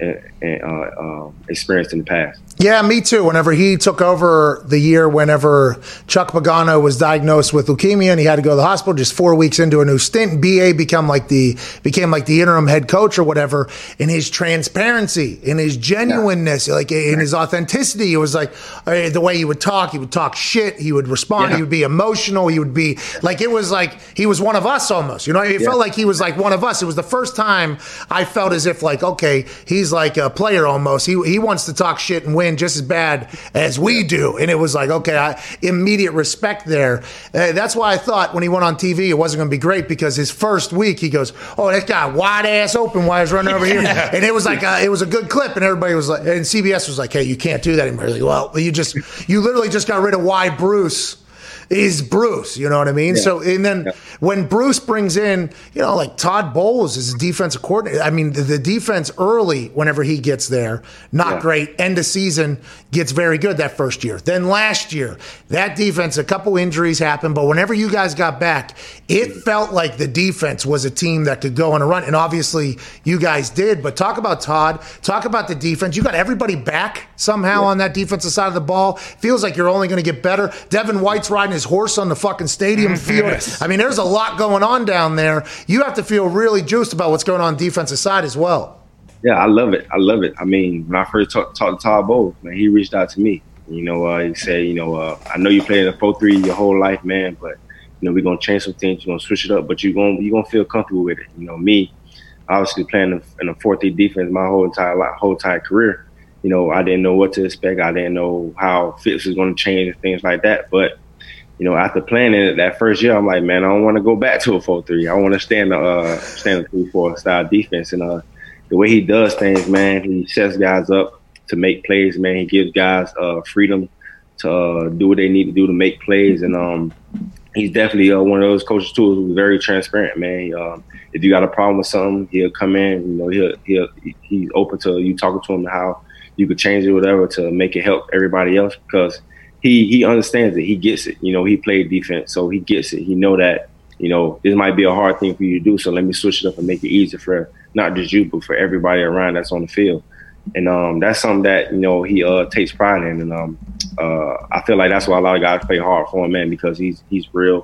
uh, uh, experienced in the past. Yeah, me too. Whenever he took over the year, whenever Chuck Pagano was diagnosed with leukemia and he had to go to the hospital, just four weeks into a new stint, B A become like the became like the interim head coach or whatever. In his transparency, in his genuineness, yeah. like in his authenticity, it was like uh, the way he would talk. He would talk shit. He would respond. Yeah. He would be emotional. He would be like it was like he was one of us almost. You know, it yeah. felt like he was like one of us. It was the first time I felt as if like okay, he's like a player almost. He he wants to talk shit and win just as bad as we do. And it was like, okay, I, immediate respect there. Uh, that's why I thought when he went on T V, it wasn't going to be great because his first week, he goes, oh, that guy wide ass open while he's running over here. And it was like, a, it was a good clip. And everybody was like, and C B S was like, hey, you can't do that anymore. Like, well, you just, you literally just got rid of why Bruce is Bruce, you know what I mean? Yeah. So, and then yeah. when Bruce brings in, you know, like Todd Bowles is a defensive coordinator. I mean, the, the defense early, whenever he gets there, not yeah. great. End of season gets very good that first year. Then last year, that defense, a couple injuries happened, but whenever you guys got back, it felt like the defense was a team that could go on a run. And obviously, you guys did. But talk about Todd. Talk about the defense. You got everybody back somehow yeah. on that defensive side of the ball. Feels like you're only going to get better. Devin White's riding his horse on the fucking stadium field. Yes. I mean, there's a lot going on down there. You have to feel really juiced about what's going on, on the defensive side as well. Yeah, I love it. I love it. I mean, when I first talked talk to Todd Bowles, man, he reached out to me. You know, uh, he said, you know, uh, I know you played in a four three your whole life, man, but, you know, we're going to change some things. You're going to switch it up, but you're going you're gonna feel comfortable with it. You know, me, obviously playing in a four three defense my whole entire life, whole entire career, you know, I didn't know what to expect. I didn't know how fits was going to change and things like that. But, you know, after playing in it that first year, I'm like, man, I don't want to go back to a four three. I want to stand a uh, stand a three four style defense. And uh, the way he does things, man, he sets guys up to make plays, man. He gives guys uh, freedom to uh, do what they need to do to make plays. And um, he's definitely uh, one of those coaches, too, who's very transparent, man. He, uh, if you got a problem with something, he'll come in. You know, he'll, he'll he's open to you talking to him how you could change it, whatever, to make it help everybody else because He he understands it. He gets it. You know, he played defense, so he gets it. He know that, you know, this might be a hard thing for you to do, so let me switch it up and make it easier for not just you, but for everybody around that's on the field. And um, that's something that, you know, he uh, takes pride in. And um, uh, I feel like that's why a lot of guys play hard for him, man, because he's he's real.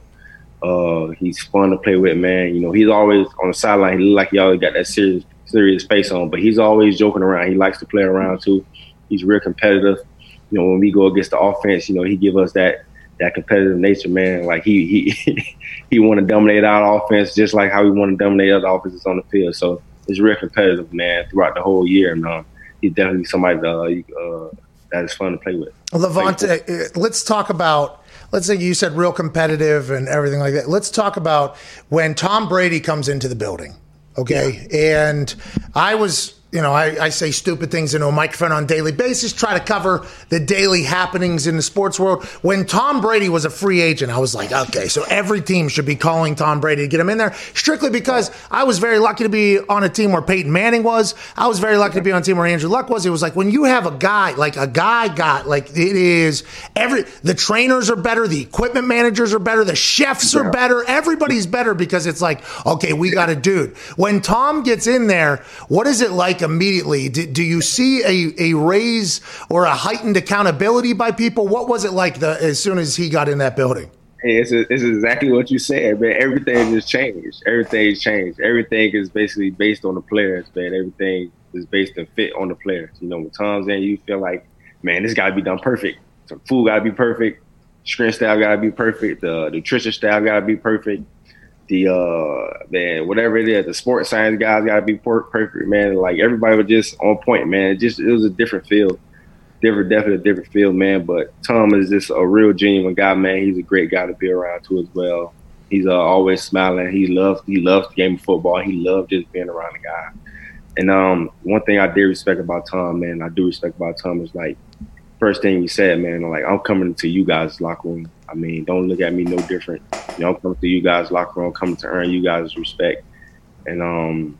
Uh, he's fun to play with, man. You know, he's always on the sideline. He look like he always got that serious serious face on, but he's always joking around. He likes to play around, too. He's real competitive. You know, when we go against the offense, you know, he give us that that competitive nature, man. Like he he he want to dominate our offense just like how we want to dominate other offenses on the field. So it's real competitive, man, throughout the whole year. And um, he's definitely somebody that, uh, that is fun to play with. Levante, let's talk about. Let's say you said real competitive and everything like that. Let's talk about when Tom Brady comes into the building, okay? Yeah. And I was. You know, I, I say stupid things into a microphone on a daily basis, try to cover the daily happenings in the sports world. When Tom Brady was a free agent, I was like, okay, so every team should be calling Tom Brady to get him in there, strictly because I was very lucky to be on a team where Peyton Manning was. I was very lucky to be on a team where Andrew Luck was. It was like when you have a guy, like a guy got, like it is, every the trainers are better, the equipment managers are better, the chefs are better, everybody's better because it's like, okay, we got a dude. When Tom gets in there, what is it like immediately? Do, do you see a, a raise or a heightened accountability by people? What was it like the, as soon as he got in that building? Hey, it's, it's exactly what you said, man. Everything just changed. Everything's changed. Everything is basically based on the players, man. Everything is based and fit on the players. You know, when Tom's in, you feel like, man, this got to be done perfect. The food got to be perfect. Strength staff got to be perfect. The nutrition staff got to be perfect. The uh man, whatever it is, the sports science guys gotta be perfect, man. Like everybody was just on point, man. It just it was a different field, different, definitely a different field, man. But Tom is just a real genuine guy, man. He's a great guy to be around too as well. He's uh, always smiling. He loves he loves the game of football. He loves just being around the guy. And um, one thing I did respect about Tom, man, I do respect about Tom is like first thing he said, man, like I'm coming to you guys' locker room. I mean, don't look at me no different. You know, I'm coming to you guys' locker room, coming to earn you guys' respect. And um,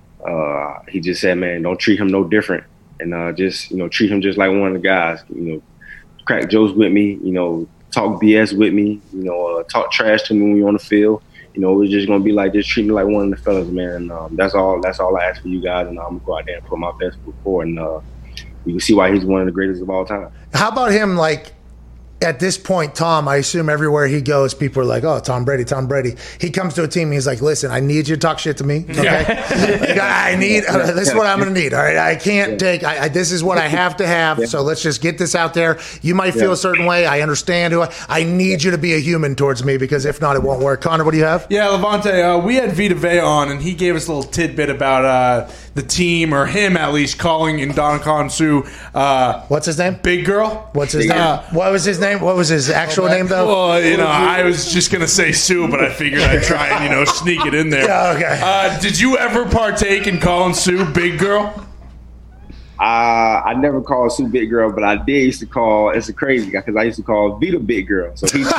uh, he just said, man, don't treat him no different. And uh, just, you know, treat him just like one of the guys. You know, crack jokes with me, you know, talk B S with me, you know, uh, talk trash to me when we're on the field. you know, it's just gonna be like just treat me like one of the fellas, man. And, um, that's all. That's all I ask for you guys, and I'm gonna go out there and put my best foot forward, and uh, you can see why he's one of the greatest of all time. How about him, like, at this point, Tom, I assume everywhere he goes, people are like, oh, Tom Brady, Tom Brady. He comes to a team and he's like, listen, I need you to talk shit to me. Okay. Like, I need, uh, this is what I'm going to need. All right. I can't yeah. take, I, I, this is what I have to have. Yeah. So let's just get this out there. You might feel yeah. a certain way. I understand who I, I need you to be a human towards me, because if not, it won't work. Connor, what do you have? Yeah, Levante, uh, we had Vita Vea on, and he gave us a little tidbit about uh, the team, or him at least, calling Ndamukong Suh. Uh, What's his name? Big Girl. What's his name? Uh, what was his name? What was his actual oh, name, though? Well, you know, I was just going to say Sue, but I figured I'd try and, you know, sneak it in there. Yeah, okay. Uh, did you ever partake in calling Sue Big Girl? Uh, I never called Sue Big Girl, but I did used to call, it's a crazy guy, because I used to call Vita Big Girl. So he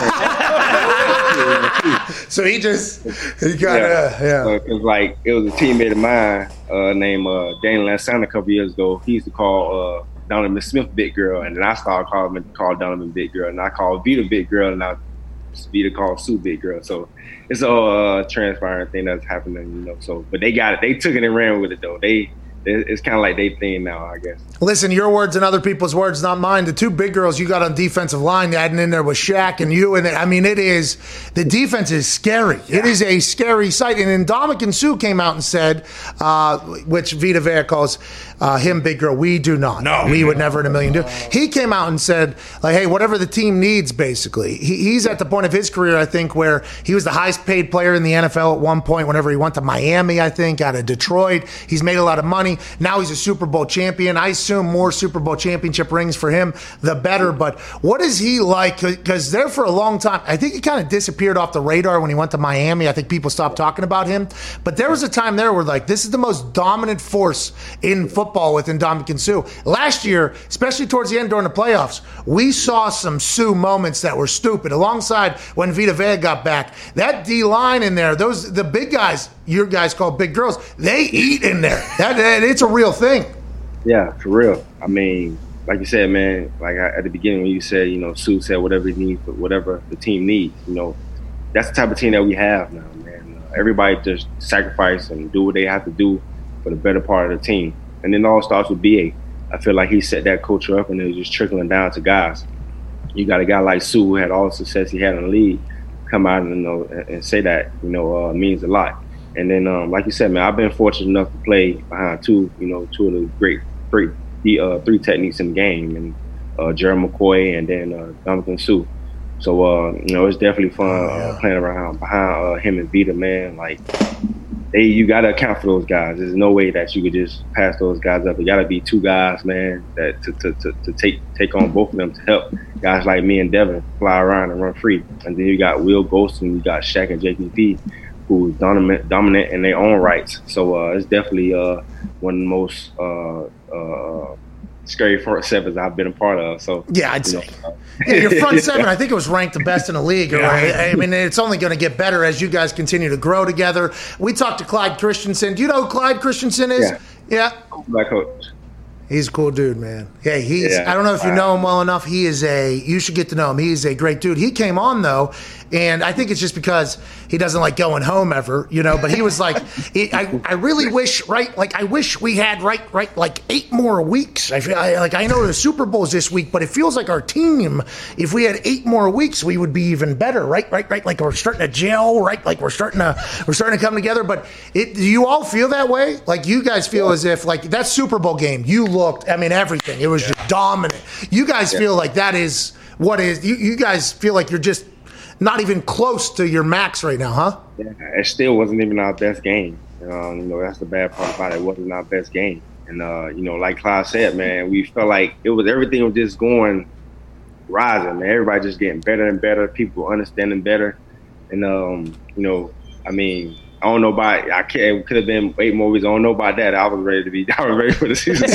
So he just, he got, yeah. Uh, yeah. So it was like, it was a teammate of mine uh, named uh, Daniel Lansana a couple years ago. He used to call uh, Donovan Smith Big Girl, and then I started calling him, called Donovan Big Girl, and I called Vita Big Girl, and I Vita called Sue Big Girl. So it's a uh, transparent thing that's happening, you know. So, but they got it. They took it and ran with it, though. They, it's kind of like they thing now, I guess. Listen, your words and other people's words, not mine. The two big girls you got on defensive line, adding in there with Shaq and you, and I mean, it is, the defense is scary. Yeah. It is a scary sight. And then Ndamukong Suh came out and said, uh, which Vita Vea calls uh, him big girl. We do not. No, we no. would never in a million do. He came out and said, like, hey, whatever the team needs, basically. He, he's at the point of his career, I think, where he was the highest paid player in the N F L at one point. Whenever he went to Miami, I think, out of Detroit, he's made a lot of money. Now he's a Super Bowl champion. I assume more Super Bowl championship rings for him, the better. But what is he like? Because there for a long time, I think he kind of disappeared off the radar when he went to Miami. I think people stopped talking about him. But there was a time there where, like, this is the most dominant force in football with Ndamukong Suh. Last year, especially towards the end during the playoffs, we saw some Suh moments that were stupid. Alongside when Vita Vea got back, that D-line in there, those the big guys, your guys call big girls, they eat in there. That, that it's a real thing. Yeah, for real. I mean, like you said, man, like at the beginning when you said, you know, Suh said whatever he needs, but whatever the team needs, you know, that's the type of team that we have now, man. Uh, everybody just sacrifice and do what they have to do for the better part of the team. And then it all starts with B A. I feel like he set that culture up, and it was just trickling down to guys. You got a guy like Suh who had all the success he had in the league come out and, you know, and, and say that, you know, uh, means a lot. And then, um, like you said, man, I've been fortunate enough to play behind two, you know, two of the great, great uh, three techniques in the game, and uh, Gerald McCoy and then uh, Ndamukong Suh. So, uh, you know, it's definitely fun uh, playing around behind uh, him and Vita, man. Like, they, you got to account for those guys. There's no way that you could just pass those guys up. It got to be two guys, man, that to, to, to, to take take on both of them to help guys like me and Devin fly around and run free. And then you got Will Golston, you got Shaq and J P P, who's dominant, dominant in their own rights. So uh, it's definitely uh, one of the most uh, uh, scary front sevens I've been a part of. So yeah, I'd you say. know. Yeah, your front seven, I think it was ranked the best in the league. Yeah. Right? I mean, it's only going to get better as you guys continue to grow together. We talked to Clyde Christensen. Do you know who Clyde Christensen is? Yeah. Yeah. My coach. He's a cool dude, man. Yeah, he's. Yeah. I don't know if you know him well enough. He is a. You should get to know him. He's a great dude. He came on though, and I think it's just because he doesn't like going home ever, you know. But he was like, he, I, I really wish, right? Like, I wish we had right, right, like eight more weeks. I feel I, like I know the Super Bowl's this week, but it feels like our team, if we had eight more weeks, we would be even better, right? Right, right. Like we're starting to gel, right? Like we're starting to we're starting to come together. But it, do you all feel that way? Like you guys feel as if like that Super Bowl game, you looked. I mean, everything. It was yeah. just dominant. You guys yeah. feel like that is what is. You, you guys feel like you're just not even close to your max right now, huh? Yeah, it still wasn't even our best game. Um, you know, that's the bad part about it. It wasn't our best game. And, uh, you know, like Clyde said, man, we felt like it was everything was just going, rising, man. Everybody just getting better and better. People understanding better. And, um, you know, I mean, I don't know about, I can't, it could have been eight more weeks. I don't know about that. I was ready to be, I was ready for the season.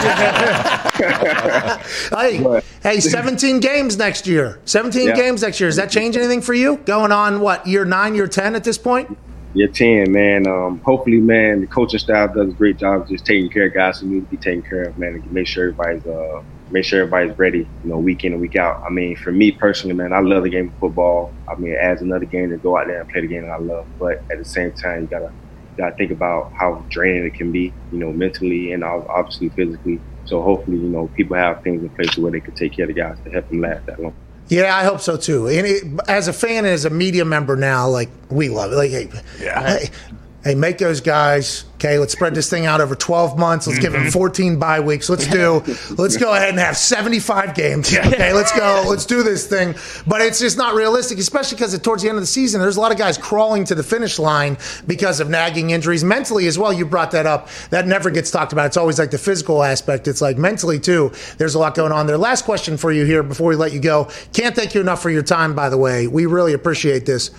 hey, but, hey, seventeen games next year. seventeen yeah. games next year. Does that change anything for you? Going on, what, year nine, year ten at this point? Year ten, man. Um, hopefully, man, the coaching staff does a great job just taking care of guys who need to be taken care of, man, to make sure everybody's, uh, make sure everybody's ready, you know, week in and week out. I mean, for me personally, man, I love the game of football. I mean, it adds another game to go out there and play the game that I love. But at the same time, you gotta you gotta think about how draining it can be, you know, mentally and obviously physically. So hopefully, you know, people have things in place where they can take care of the guys to help them last that long. Yeah, I hope so too. And it, as a fan and as a media member now, like, we love it. Like, hey, Yeah. hey, hey, make those guys. Okay, let's spread this thing out over twelve months. Let's give them fourteen bye weeks. Let's do. Let's go ahead and have seventy-five games. Okay, let's go. Let's do this thing. But it's just not realistic, especially because towards the end of the season, there's a lot of guys crawling to the finish line because of nagging injuries. Mentally as well, you brought that up. That never gets talked about. It's always like the physical aspect. It's like mentally too. There's a lot going on there. Last question for you here before we let you go. Can't thank you enough for your time, by the way. We really appreciate this.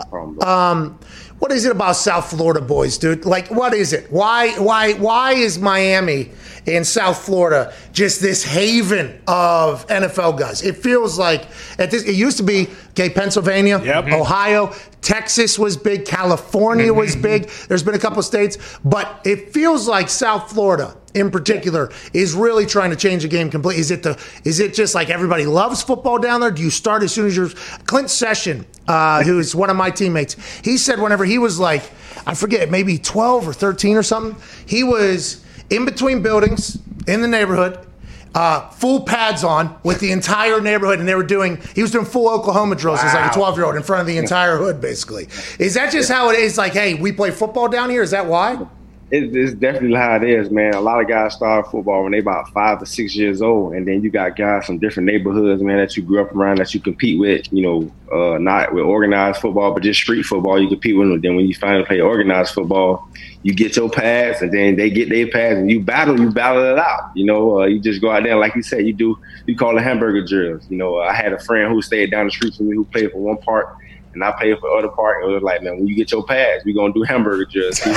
Um, what is it about South Florida boys, dude? Like, what is it? Why, why, why is Miami in South Florida just this haven of N F L guys? It feels like at this. It used to be okay. Pennsylvania, Yep. Ohio, Texas was big. California was big. There's been a couple of states, but it feels like South Florida in particular is really trying to change the game completely. Is it the? Is it just like everybody loves football down there? Do you start as soon as you're Clint Session, uh, who is one of my teammates? He said whenever he was like, I forget, maybe twelve or thirteen or something, he was in between buildings in the neighborhood, uh, full pads on with the entire neighborhood, and they were doing. He was doing full Oklahoma drills as like a twelve-year-old in front of the entire hood, basically. Is that just how it is? Like, hey, we play football down here. Is that why? It, it's definitely how it is, man. A lot of guys start football when they about five or six years old, and then you got guys from different neighborhoods, man, that you grew up around that you compete with. You know, uh, not with organized football, but just street football. You compete with them. Then when you finally play organized football, you get your pads, and then they get their pads, and you battle. You battle it out. You know, uh, you just go out there, like you said, you do. You call it hamburger drills. You know, I had a friend who stayed down the street from me who played for one part. And I paid for the other part. And it was like, man, when you get your pads, we're going to do hamburger drills. So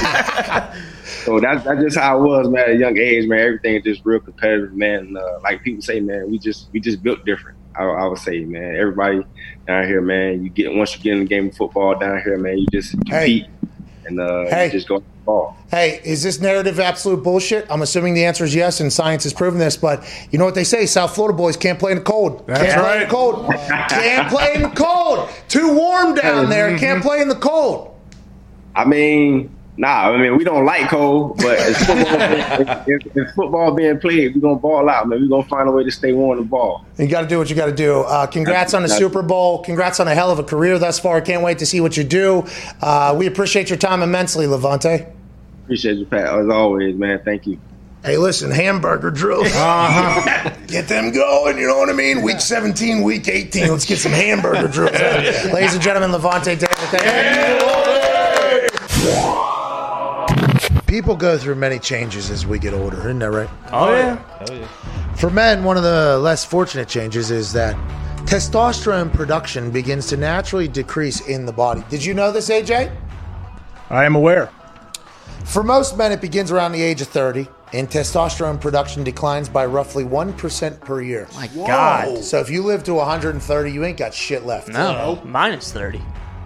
that's, that's just how it was, man, at a young age, man. Everything is just real competitive, man. Uh, like people say, man, we just we just built different. I, I would say, man, everybody down here, man, you get once you get in the game of football down here, man, you just compete. Hey. And uh, Hey. you just go ball. Hey, is this narrative absolute bullshit? I'm assuming the answer is yes, and science has proven this. But you know what they say: South Florida boys can't play in the cold. That's can't play in right. the cold. Can't play in the cold. Too warm down there. Can't play in the cold. I mean, nah, I mean, we don't like cold, but if football, if, if, if football being played, we're going to ball out, man. We're going to find a way to stay warm the ball. You got to do what you got to do. Uh, congrats on the Super Bowl. Congrats on a hell of a career thus far. Can't wait to see what you do. Uh, we appreciate your time immensely, Levante. Appreciate you, Pat, as always, man. Thank you. Hey, listen, hamburger drills. Uh-huh. Get them going, you know what I mean? Week seventeen, week eighteen. Let's get some hamburger drills. Ladies and gentlemen, Levante David, thank you. People go through many changes as we get older, isn't that right? Oh, yeah. For men, one of the less fortunate changes is that testosterone production begins to naturally decrease in the body. Did you know this, A J? I am aware. For most men, it begins around the age of thirty, and testosterone production declines by roughly one percent per year. My God. So if you live to one hundred thirty, you ain't got shit left. No, minus thirty.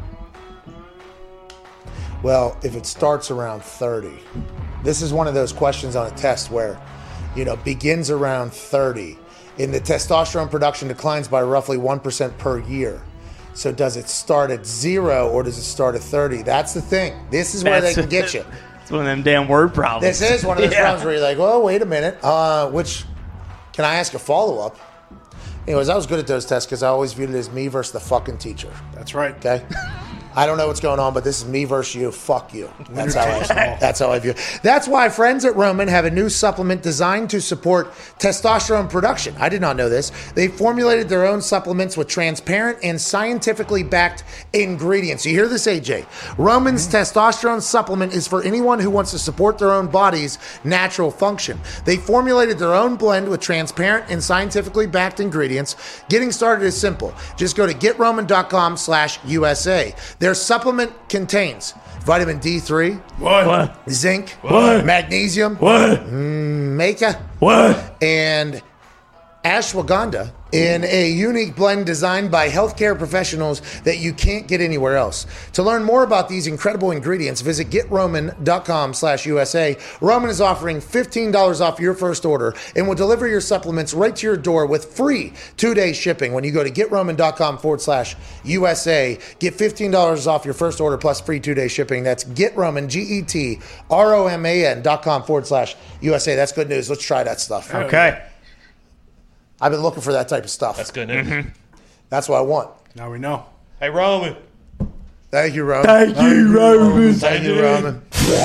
Well, if it starts around thirty, this is one of those questions on a test where, you know, begins around thirty, and the testosterone production declines by roughly one percent per year. So does it start at zero or does it start at thirty? That's the thing. This is where That's- they can get you. It's one of them damn word problems. This is one of those Yeah. problems where you're like, well, wait a minute. Uh, which, can I ask a follow-up? Anyways, I was good at those tests because I always viewed it as me versus the fucking teacher. That's right. Okay? I don't know what's going on, but this is me versus you. Fuck you. That's how I, that's how I view it. That's why friends at Roman have a new supplement designed to support testosterone production. I did not know this. They formulated their own supplements with transparent and scientifically backed ingredients. You hear this, A J? Roman's testosterone supplement is for anyone who wants to support their own body's natural function. They formulated their own blend with transparent and scientifically backed ingredients. Getting started is simple. Just go to getroman.com slash USA. Their supplement contains vitamin D three, What? What? zinc, What? magnesium, What? maca, What? and ashwagandha in a unique blend designed by healthcare professionals that you can't get anywhere else. To learn more about these incredible ingredients, visit getroman.com slash USA. Roman is offering fifteen dollars off your first order and will deliver your supplements right to your door with free two-day shipping when you go to getroman.com forward slash USA. Get fifteen dollars off your first order plus free two-day shipping. That's getroman, G E T R O M A N dot com forward slash USA. That's good news. Let's try that stuff. Okay. I've been looking for that type of stuff. That's good news. Mm-hmm. That's what I want. Now we know. Hey, Roman. Thank you, Roman. Thank you, Roman. Thank you, Roman.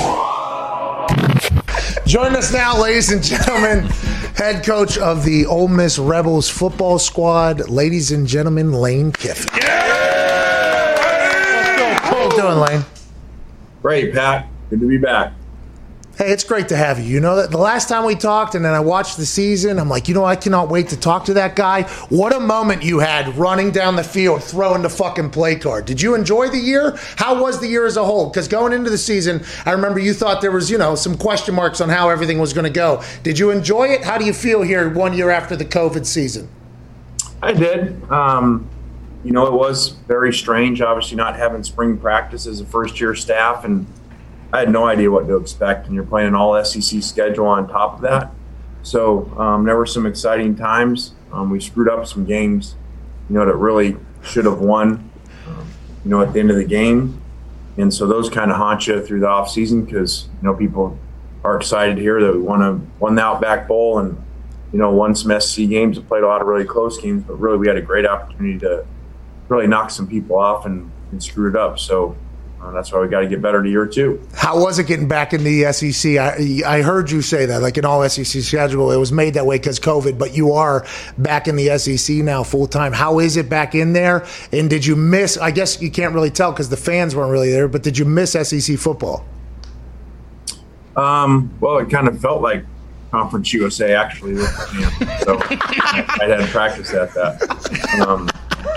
Join us now, ladies and gentlemen, head coach of the Ole Miss Rebels football squad, ladies and gentlemen, Lane Kiffin. Yeah! How you doing, Lane? Great, Pat. Good to be back. Hey, it's great to have you. You know, that the last time we talked and then I watched the season, I'm like, you know, I cannot wait to talk to that guy. What a moment you had running down the field, throwing the fucking play card. Did you enjoy the year? How was the year as a whole? Because going into the season, I remember you thought there was, you know, some question marks on how everything was going to go. Did you enjoy it? How do you feel here one year after the COVID season? I did. Um, you know, it was very strange, obviously, not having spring practice as a first-year staff, and I had no idea what to expect, and you're playing an all S E C schedule on top of that. So um, there were some exciting times. Um, we screwed up some games, you know, that really should have won, um, you know, at the end of the game. And so those kind of haunt you through the off season because, you know, people are excited here that we won, a, won the Outback Bowl and, you know, won some S E C games and played a lot of really close games. But really we had a great opportunity to really knock some people off and, and screw it up. So Uh, that's why we got to get better to year two. How was it getting back in the S E C? I, I heard you say that, like an all S E C schedule, it was made that way because COVID, but you are back in the S E C now full time. How is it back in there? And did you miss, I guess you can't really tell because the fans weren't really there, but did you miss S E C football? Um, well, it kind of felt like Conference U S A actually. With me. So I had practice at that. Um,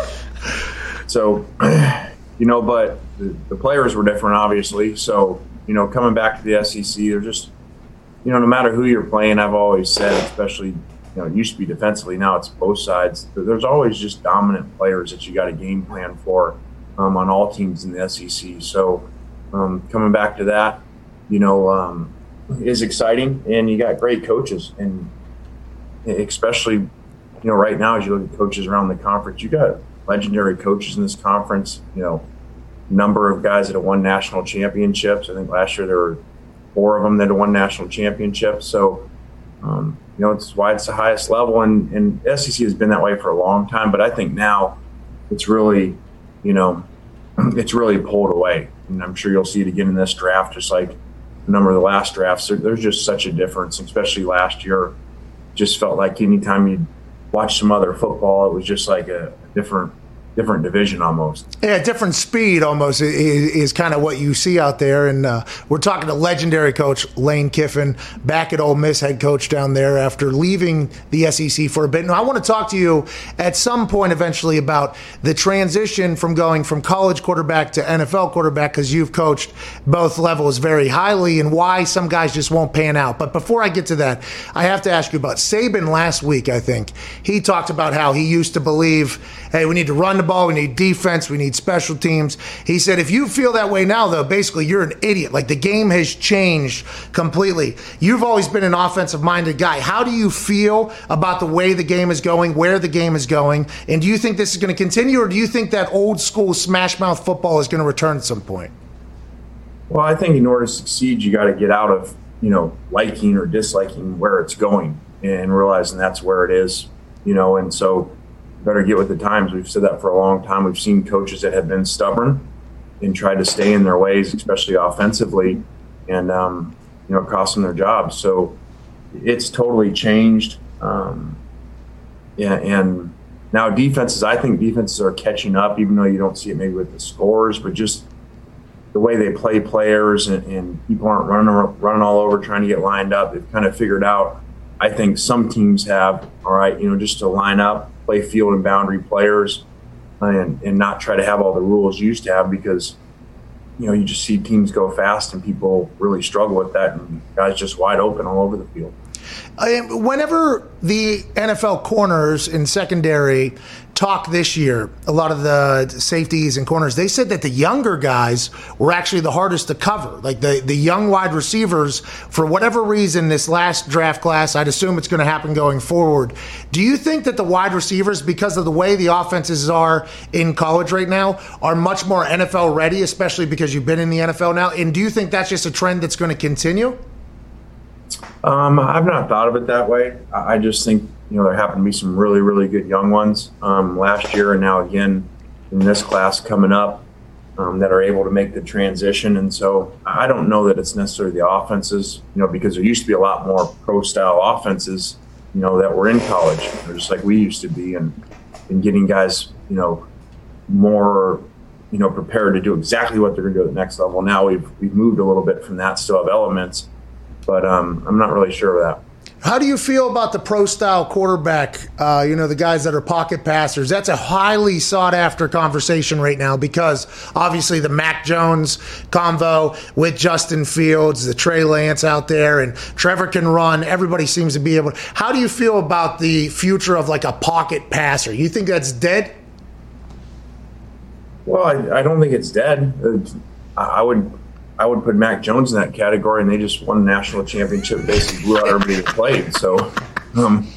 so, you know, but the, the players were different, obviously. So, you know, coming back to the S E C, they're just, you know, no matter who you're playing, I've always said, especially, you know, it used to be defensively, now it's both sides. There's always just dominant players that you got a game plan for um, on all teams in the S E C. So um, coming back to that, you know, um, is exciting, and you got great coaches, and especially, you know, right now as you look at coaches around the conference, you got legendary coaches in this conference, you know, number of guys that have won national championships. I think last year there were four of them that have won national championships. So, um, you know, it's why it's the highest level, and, and S E C has been that way for a long time, but I think now it's really, you know, it's really pulled away, and I'm sure you'll see it again in this draft, just like a number of the last drafts. There, there's just such a difference, especially last year. Just felt like anytime you'd watch some other football, it was just like a, a different different division almost. Yeah, different speed almost is, is kind of what you see out there. And uh, we're talking to legendary coach Lane Kiffin, back at Ole Miss, head coach down there after leaving the S E C for a bit. Now, I want to talk to you at some point eventually about the transition from going from college quarterback to N F L quarterback, because you've coached both levels very highly, and why some guys just won't pan out. But before I get to that, I have to ask you about Saban last week. I think he talked about how he used to believe, hey, we need to run the ball, we need defense, we need special teams. He said, if you feel that way now, though, basically you're an idiot. Like, the game has changed completely. You've always been an offensive-minded guy. How do you feel about the way the game is going, where the game is going? And do you think this is going to continue, or do you think that old-school smash-mouth football is going to return at some point? Well, I think in order to succeed, you got to get out of, you know, liking or disliking where it's going and realizing that's where it is, you know, and so better get with the times. We've said that for a long time. We've seen coaches that have been stubborn and tried to stay in their ways, especially offensively, and, um, you know, it cost them their jobs. So it's totally changed. Um, yeah, and now defenses, I think defenses are catching up, even though you don't see it maybe with the scores, but just the way they play players, and, and people aren't running, running all over trying to get lined up. They've kind of figured out, I think some teams have, all right, you know, just to line up, play field and boundary players, and, and not try to have all the rules you used to have, because, you know, you just see teams go fast and people really struggle with that, and guys just wide open all over the field. Um, Whenever the N F L corners in secondary talk this year, a lot of the safeties and corners, they said that the younger guys were actually the hardest to cover. Like the, the young wide receivers, for whatever reason, this last draft class, I'd assume it's going to happen going forward. Do you think that the wide receivers, because of the way the offenses are in college right now, are much more N F L ready, especially because you've been in the N F L now? And do you think that's just a trend that's going to continue? Um, I've not thought of it that way. I I just think, you know, there happen to be some really, really good young ones um, last year and now again in this class coming up um, that are able to make the transition. And so I don't know that it's necessarily the offenses, you know, because there used to be a lot more pro-style offenses, you know, that were in college, just like we used to be, and, and getting guys, you know, more, you know, prepared to do exactly what they're going to do at the next level. Now we've we've moved a little bit from that, still have elements, but um, I'm not really sure of that. How do you feel about the pro-style quarterback, uh, you know, the guys that are pocket passers? That's a highly sought-after conversation right now because, obviously, the Mac Jones convo with Justin Fields, the Trey Lance out there, and Trevor can run. Everybody seems to be able to. How do you feel about the future of, like, a pocket passer? You think that's dead? Well, I, I don't think it's dead. I, I would... I would put Mac Jones in that category, and they just won a national championship, basically blew out everybody that played. So um,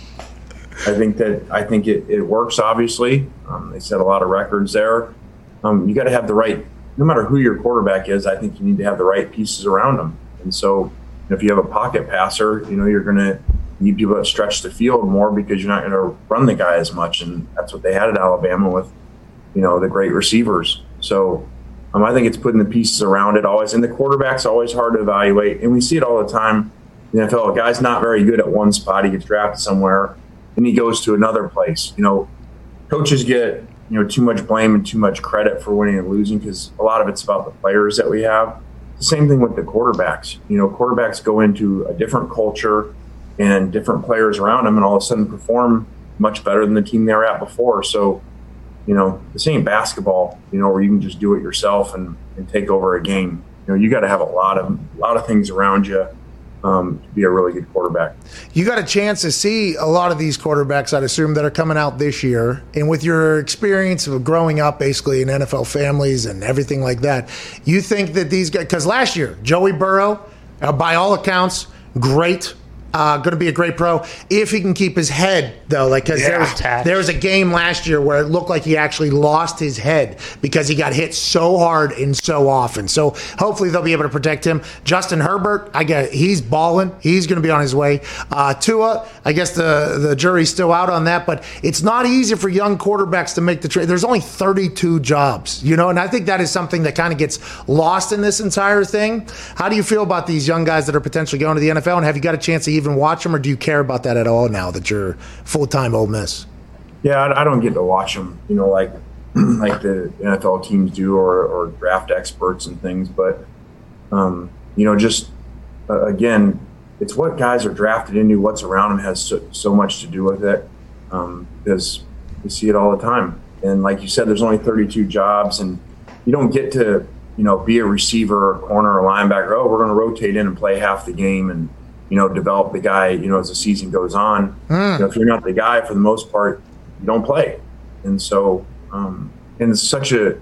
I think that I think it, it works, obviously. Um, they set a lot of records there. Um, you got to have the right, no matter who your quarterback is, I think you need to have the right pieces around them. And so if you have a pocket passer, you know, you're going to need people that stretch the field more because you're not going to run the guy as much. And that's what they had at Alabama with, you know, the great receivers. So Um, I think it's putting the pieces around it always. And the quarterback's always hard to evaluate. And we see it all the time in the N F L. A guy's not very good at one spot. He gets drafted somewhere, and he goes to another place. You know, coaches get, you know, too much blame and too much credit for winning and losing because a lot of it's about the players that we have. The same thing with the quarterbacks. You know, quarterbacks go into a different culture and different players around them and all of a sudden perform much better than the team they were at before. So, you know, this ain't basketball, you know, where you can just do it yourself and, and take over a game. You know, you got to have a lot of a lot of things around you um, to be a really good quarterback. You got a chance to see a lot of these quarterbacks, I'd assume, that are coming out this year. And with your experience of growing up basically in N F L families and everything like that, you think that these guys, because last year, Joey Burrow, uh, by all accounts, great. Uh, going to be a great pro if he can keep his head, though. Like, because Yeah. there was there was a game last year where it looked like he actually lost his head because he got hit so hard and so often. So hopefully they'll be able to protect him. Justin Herbert, I get he's balling. He's going to be on his way. Uh, Tua, I guess the the jury's still out on that, but it's not easy for young quarterbacks to make the trade. There's only thirty-two jobs, you know, and I think that is something that kind of gets lost in this entire thing. How do you feel about these young guys that are potentially going to the N F L, and have you got a chance to even watch them, or do you care about that at all now that you're full-time Ole Miss? Yeah, I, I don't get to watch them, you know, like like the N F L teams do, or, or draft experts and things. But, um, you know, just, uh, again, it's what guys are drafted into, what's around them has so, so much to do with it, um, because we see it all the time. And like you said, there's only thirty-two jobs, and you don't get to, you know, be a receiver or corner or linebacker. Oh, we're going to rotate in and play half the game and, you know, develop the guy, you know, as the season goes on. Mm. You know, if you're not the guy, for the most part, you don't play. And so, um, and it's such a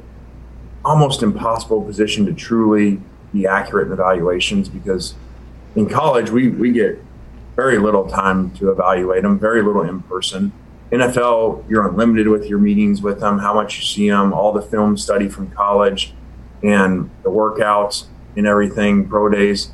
almost impossible position to truly be accurate in evaluations, because in college, we, we get very little time to evaluate them, very little in person. N F L, you're unlimited with your meetings with them, how much you see them, all the film study from college and the workouts and everything, pro days.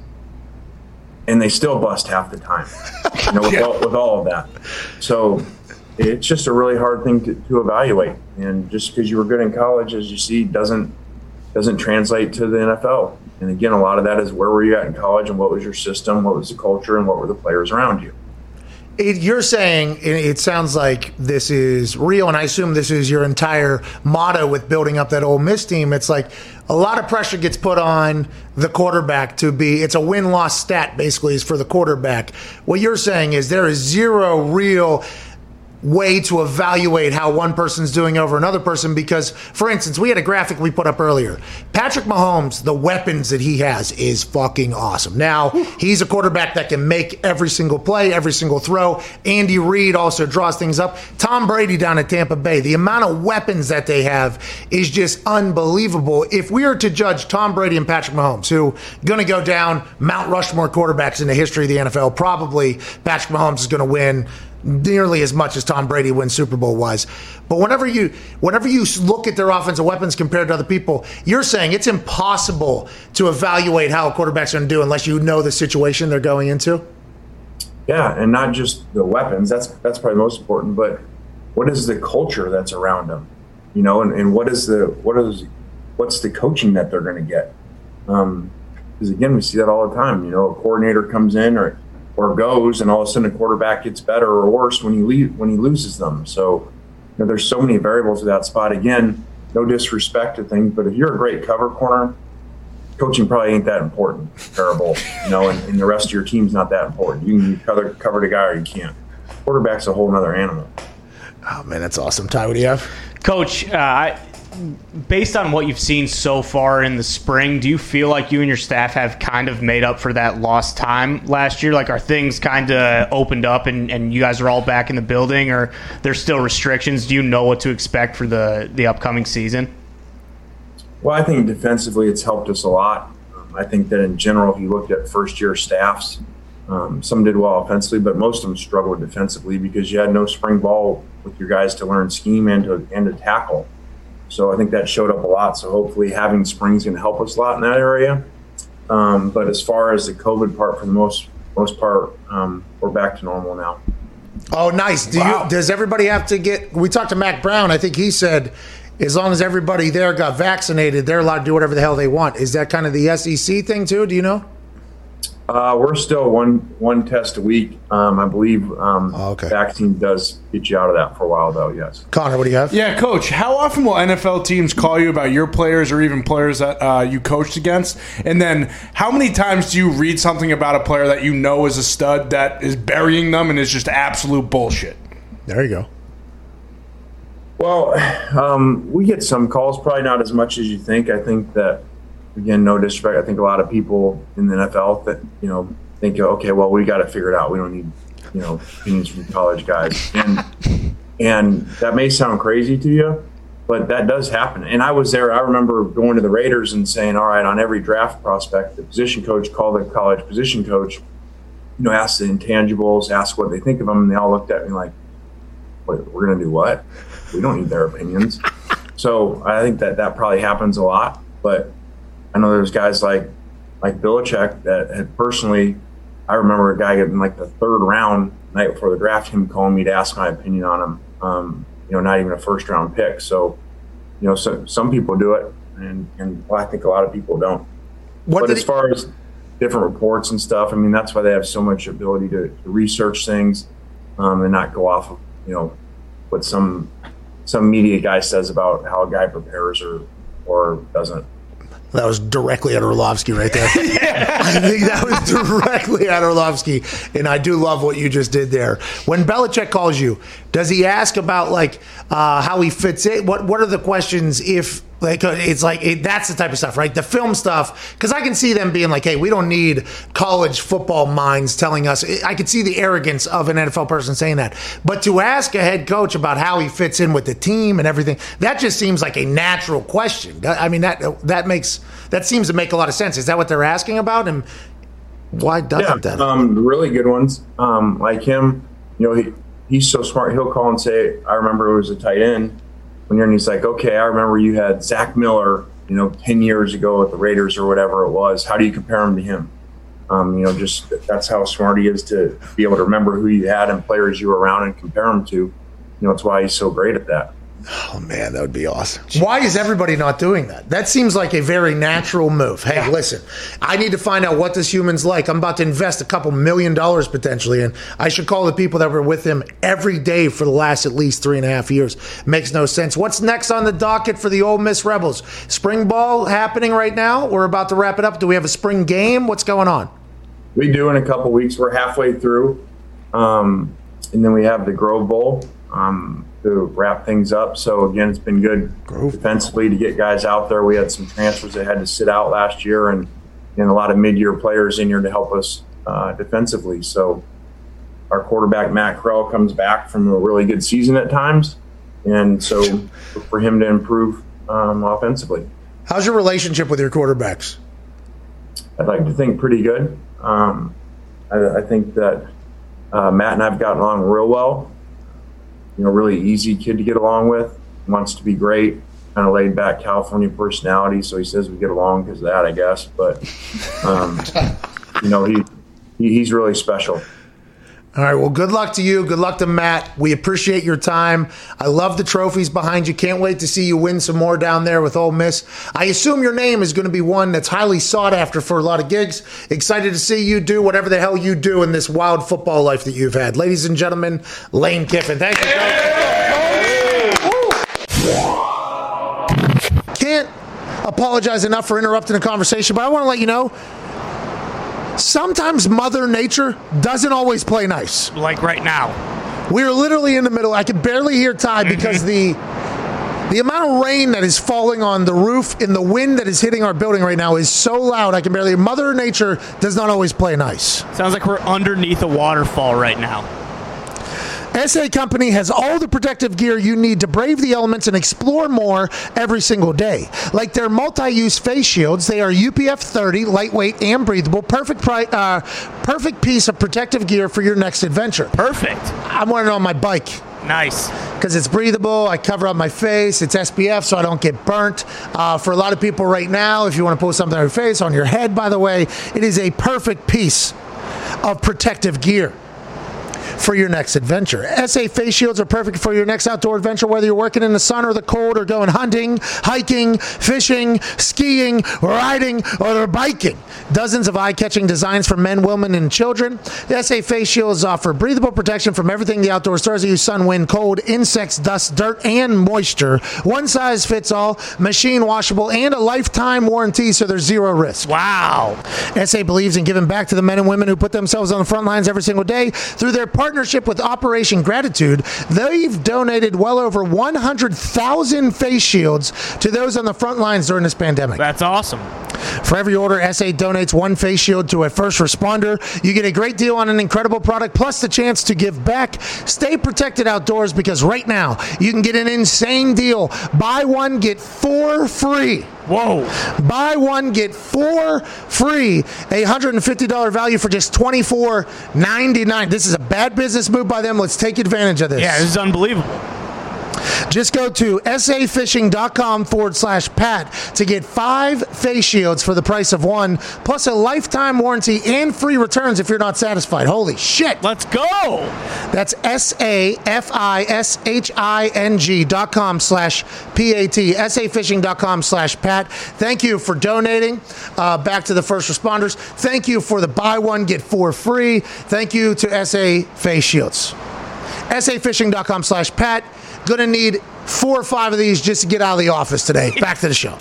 And they still bust half the time, you know, with, yeah. all, with all of that. So it's just a really hard thing to, to evaluate. And just because you were good in college, as you see, doesn't doesn't translate to the N F L. And again, a lot of that is where were you at in college, and what was your system, what was the culture, and what were the players around you. It, you're saying it sounds like this is real, and I assume this is your entire motto with building up that Ole Miss team. It's like a lot of pressure gets put on the quarterback to be, it's a win-loss stat basically is for the quarterback. What you're saying is there is zero real way to evaluate how one person's doing over another person because, for instance, we had a graphic we put up earlier. Patrick Mahomes, the weapons that he has is fucking awesome. Now, he's a quarterback that can make every single play, every single throw. Andy Reid also draws things up. Tom Brady down at Tampa Bay, the amount of weapons that they have is just unbelievable. If we were to judge Tom Brady and Patrick Mahomes, who are going to go down Mount Rushmore quarterbacks in the history of the N F L, probably Patrick Mahomes is going to win nearly as much as Tom Brady wins Super Bowl wise. But whenever you whenever you look at their offensive weapons compared to other people, you're saying it's impossible to evaluate how a quarterback's going to do unless you know the situation they're going into? Yeah, and not just the weapons. That's that's probably most important, but what is the culture that's around them? You know, and, and what is the what is what's the coaching that they're going to get? Um, because again, we see that all the time. You know, a coordinator comes in or or goes, and all of a sudden a quarterback gets better or worse when he leave, when he loses them. So, you know, there's so many variables to that spot. Again, no disrespect to things, but if you're a great cover corner, coaching probably ain't that important. Terrible, you know, and, and the rest of your team's not that important. You can cover cover the guy or you can't. Quarterback's a whole nother animal. Oh man, that's awesome. Ty, what do you have? Coach, uh, I, based on what you've seen so far in the spring, do you feel like you and your staff have kind of made up for that lost time last year? Like, are things kind of opened up and, and you guys are all back in the building, or there's still restrictions? Do you know what to expect for the, the upcoming season? Well, I think defensively it's helped us a lot. Um, I think that in general, if you looked at first-year staffs, um, some did well offensively, but most of them struggled defensively because you had no spring ball with your guys to learn scheme and to, and to tackle. So I think that showed up a lot. So hopefully having spring's going to help us a lot in that area. Um, but as far as the COVID part, for the most most part, um, we're back to normal now. Oh, nice. Do wow. you? Does everybody have to get? We talked to Mac Brown. I think he said as long as everybody there got vaccinated, they're allowed to do whatever the hell they want. Is that kind of the S E C thing too? Do you know? Uh, we're still one one test a week. Um, I believe um, oh, okay. vaccine does get you out of that for a while, though, yes. Connor, what do you have? Yeah, Coach, how often will N F L teams call you about your players or even players that uh, you coached against? And then how many times do you read something about a player that you know is a stud that is burying them and is just absolute bullshit? There you go. Well, um, we get some calls, probably not as much as you think. I think that, again, no disrespect, I think a lot of people in the N F L that, you know, think, okay, well, we got to figure it out. We don't need, you know, opinions from college guys. And and that may sound crazy to you, but that does happen. And I was there. I remember going to the Raiders and saying, all right, on every draft prospect, the position coach called the college position coach, you know, ask the intangibles, ask what they think of them. And they all looked at me like, wait, we're going to do what? We don't need their opinions. So I think that that probably happens a lot. But I know there's guys like like Belichick that had personally, I remember a guy in like the third round, night before the draft, him calling me to ask my opinion on him. Um, you know, not even a first round pick. So, you know, so, some people do it, and, and well, I think a lot of people don't. What but as he- far as different reports and stuff, I mean, that's why they have so much ability to, to research things um, and not go off of, you know, what some some media guy says about how a guy prepares or or doesn't. That was directly at Orlovsky right there. Yeah. I think that was directly at Orlovsky, and I do love what you just did there. When Belichick calls you, does he ask about like uh, how he fits it? What What are the questions if like it's like it, that's the type of stuff, right? The film stuff, because I can see them being like, "Hey, we don't need college football minds telling us." I could see the arrogance of an N F L person saying that, but to ask a head coach about how he fits in with the team and everything, that just seems like a natural question. I mean, that that makes that seems to make a lot of sense. Is that what they're asking about, and why doesn't yeah, that? Um, really good ones, um, like him. You know, he he's so smart. He'll call and say, "I remember it was a tight end." When you're and he's like, okay, I remember you had Zach Miller, you know, ten years ago with the Raiders or whatever it was. How do you compare him to him? Um, you know, just that's how smart he is to be able to remember who you had and players you were around and compare them to. You know, it's why he's so great at that. Oh, man, that would be awesome. Why is everybody not doing that? That seems like a very natural move. Hey, yeah. Listen, I need to find out what this human's like. I'm about to invest a couple million dollars potentially, and I should call the people that were with him every day for the last at least three and a half years. Makes no sense. What's next on the docket for the Ole Miss Rebels? Spring ball happening right now? We're about to wrap it up. Do we have a spring game? What's going on? We do in a couple weeks. We're halfway through, um, and then we have the Grove Bowl. um, to wrap things up. So again, it's been good defensively to get guys out there. We had some transfers that had to sit out last year, and, and a lot of mid-year players in here to help us uh, defensively. So our quarterback, Matt Krell, comes back from a really good season at times. And so look for him to improve um, offensively. How's your relationship with your quarterbacks? I'd like to think pretty good. Um, I, I think that uh, Matt and I have gotten along real well. You know, really easy kid to get along with. Wants to be great. Kind of laid back California personality. So he says we get along because of that, I guess. But, um, you know, he, he he's really special. All right, well, good luck to you. Good luck to Matt. We appreciate your time. I love the trophies behind you. Can't wait to see you win some more down there with Ole Miss. I assume your name is going to be one that's highly sought after for a lot of gigs. Excited to see you do whatever the hell you do in this wild football life that you've had. Ladies and gentlemen, Lane Kiffin. Thank you. Can't apologize enough for interrupting the conversation, but I want to let you know, sometimes Mother Nature doesn't always play nice. Like right now. We're literally in the middle. I can barely hear Ty because the the amount of rain that is falling on the roof and the wind that is hitting our building right now is so loud I can barely hear. Mother Nature does not always play nice. Sounds like we're underneath a waterfall right now. S A Company has all the protective gear you need to brave the elements and explore more every single day. Like their multi-use face shields, they are U P F thirty, lightweight and breathable. Perfect pri- uh, perfect piece of protective gear for your next adventure. Perfect. I'm wearing it on my bike. Nice. Because it's breathable. I cover up my face. It's S P F so I don't get burnt. Uh, for a lot of people right now, if you want to put something on your face, on your head, by the way, it is a perfect piece of protective gear for your next adventure. S A face shields are perfect for your next outdoor adventure, whether you're working in the sun or the cold or going hunting, hiking, fishing, skiing, riding, or biking. Dozens of eye-catching designs for men, women, and children. The S A face shields offer breathable protection from everything the outdoors throws at you: sun, wind, cold, insects, dust, dirt, and moisture. One size fits all, machine washable, and a lifetime warranty, so there's zero risk. Wow. S A believes in giving back to the men and women who put themselves on the front lines every single day. Through their partnership with Operation Gratitude, they've donated well over one hundred thousand face shields to those on the front lines during this pandemic. That's awesome. For every order, S A donates one face shield to a first responder. You get a great deal on an incredible product, plus the chance to give back. Stay protected outdoors, because right now you can get an insane deal. Buy one, get four free. Whoa. Buy one, get four free. A one hundred fifty dollars value for just twenty-four ninety-nine. This is a bad business move by them. Let's take advantage of this. Yeah, this is unbelievable. Just go to safishing.com forward slash Pat to get five face shields for the price of one, plus a lifetime warranty and free returns if you're not satisfied. Holy shit. Let's go. That's S-A-F-I-S-H-I-N-G dot com slash P-A-T, safishing.com slash Pat. Thank you for donating uh, back to the first responders. Thank you for the buy one, get four free. Thank you to S A Face Shields. safishing.com slash Pat. Gonna need four or five of these just to get out of the office today. Back to the show.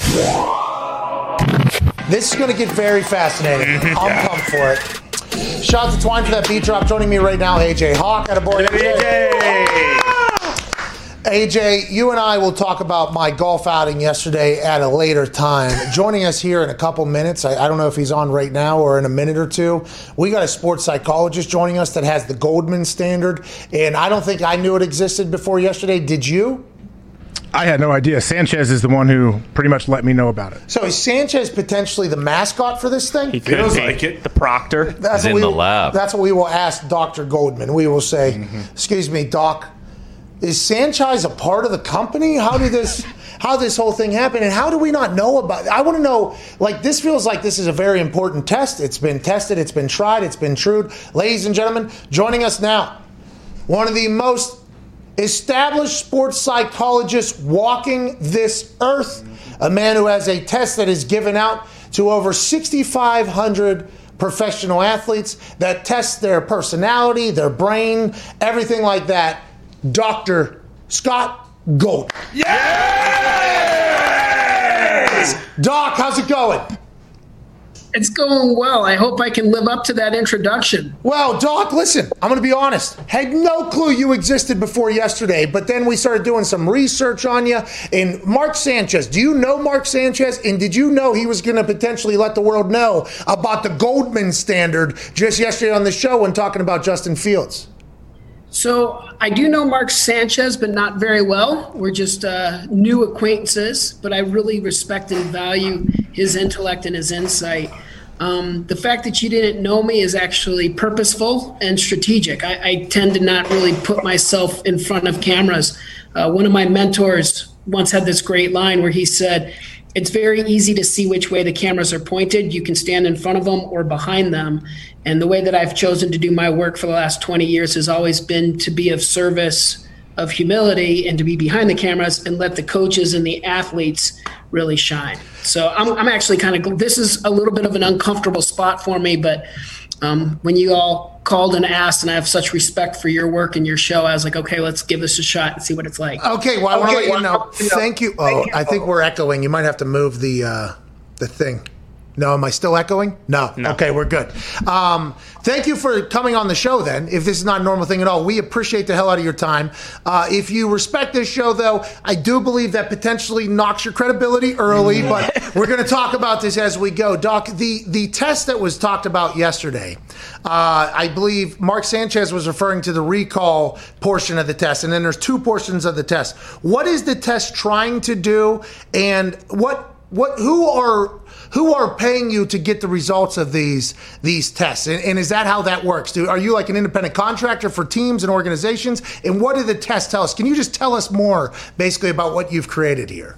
This is gonna get very fascinating. Mm-hmm. I'm Yeah. pumped for it. Shout out to Twine for that beat drop. Joining me right now, A J Hawk. Attaboy, A J. A J, you and I will talk about my golf outing yesterday at a later time. Joining us here in a couple minutes, I, I don't know if he's on right now or in a minute or two, we got a sports psychologist joining us that has the Goldman Standard, and I don't think I knew it existed before yesterday. Did you? I had no idea. Sanchez is the one who pretty much let me know about it. So is Sanchez potentially the mascot for this thing? He could Feels be. like it. The proctor. That's He's what in we, the lab. That's what we will ask Doctor Goldman. We will say, mm-hmm. excuse me, Doc, is Sanchez a part of the company? How did this how this whole thing happen? And how do we not know about it? I want to know, like, this feels like this is a very important test. It's been tested, it's been tried, it's been true. Ladies and gentlemen, joining us now, one of the most established sports psychologists walking this earth, a man who has a test that is given out to over sixty-five hundred professional athletes that test their personality, their brain, everything like that. Doctor Scott Gold. Yes! Doc, how's it going? It's going well. I hope I can live up to that introduction. Well, Doc, listen, I'm going to be honest. Had no clue you existed before yesterday, but then we started doing some research on you. And Mark Sanchez, do you know Mark Sanchez? And did you know he was going to potentially let the world know about the Goldman standard just yesterday on the show when talking about Justin Fields? So I do know Mark Sanchez, but not very well. We're just uh, new acquaintances, but I really respect and value his intellect and his insight. Um, the fact that you didn't know me is actually purposeful and strategic. I, I tend to not really put myself in front of cameras. Uh, one of my mentors once had this great line where he said, it's very easy to see which way the cameras are pointed. You can stand in front of them or behind them. And the way that I've chosen to do my work for the last twenty years has always been to be of service, of humility, and to be behind the cameras and let the coaches and the athletes really shine. So I'm, I'm actually kind of, this is a little bit of an uncomfortable spot for me, but um, when you all called and asked, and I have such respect for your work and your show, I was like, okay, let's give this a shot and see what it's like. Okay, well, I want to Okay, let you know. well, Thank you. Oh, thank you. I think we're echoing. You might have to move the uh, the thing. No, am I still echoing? No. no. Okay, we're good. Um, thank you for coming on the show then. If this is not a normal thing at all, we appreciate the hell out of your time. Uh, if you respect this show, though, I do believe that potentially knocks your credibility early, but we're going to talk about this as we go. Doc, the, the test that was talked about yesterday, uh, I believe Mark Sanchez was referring to the recall portion of the test, and then there's two portions of the test. What is the test trying to do, and what what who are who are paying you to get the results of these these tests? And, and is that how that works? Do, are you like an independent contractor for teams and organizations? And what do the tests tell us? Can you just tell us more basically about what you've created here?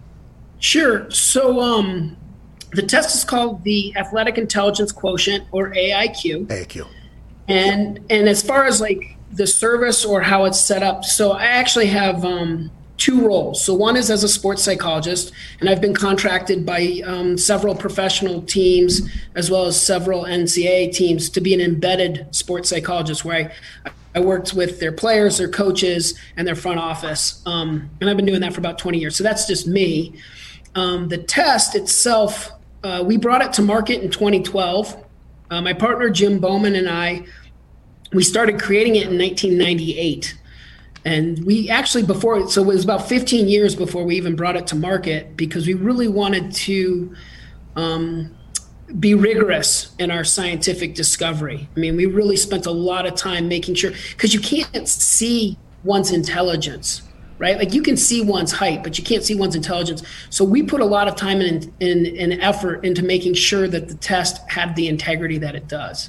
Sure. So um, the test is called the Athletic Intelligence Quotient, or A I Q. A I Q. And and as far as like the service or how it's set up, so I actually have um, two roles. So one is as a sports psychologist, and I've been contracted by um, several professional teams as well as several N C double A teams to be an embedded sports psychologist, where I, I worked with their players, their coaches, and their front office. Um, and I've been doing that for about twenty years. So that's just me. Um, the test itself, uh, we brought it to market in twenty twelve. Uh, my partner, Jim Bowman, and I, we started creating it in nineteen ninety-eight. And we actually before, so it was about fifteen years before we even brought it to market, because we really wanted to um, be rigorous in our scientific discovery. I mean, we really spent a lot of time making sure, because you can't see one's intelligence, right? Like you can see one's height, but you can't see one's intelligence. So we put a lot of time and in, in, in effort into making sure that the test had the integrity that it does.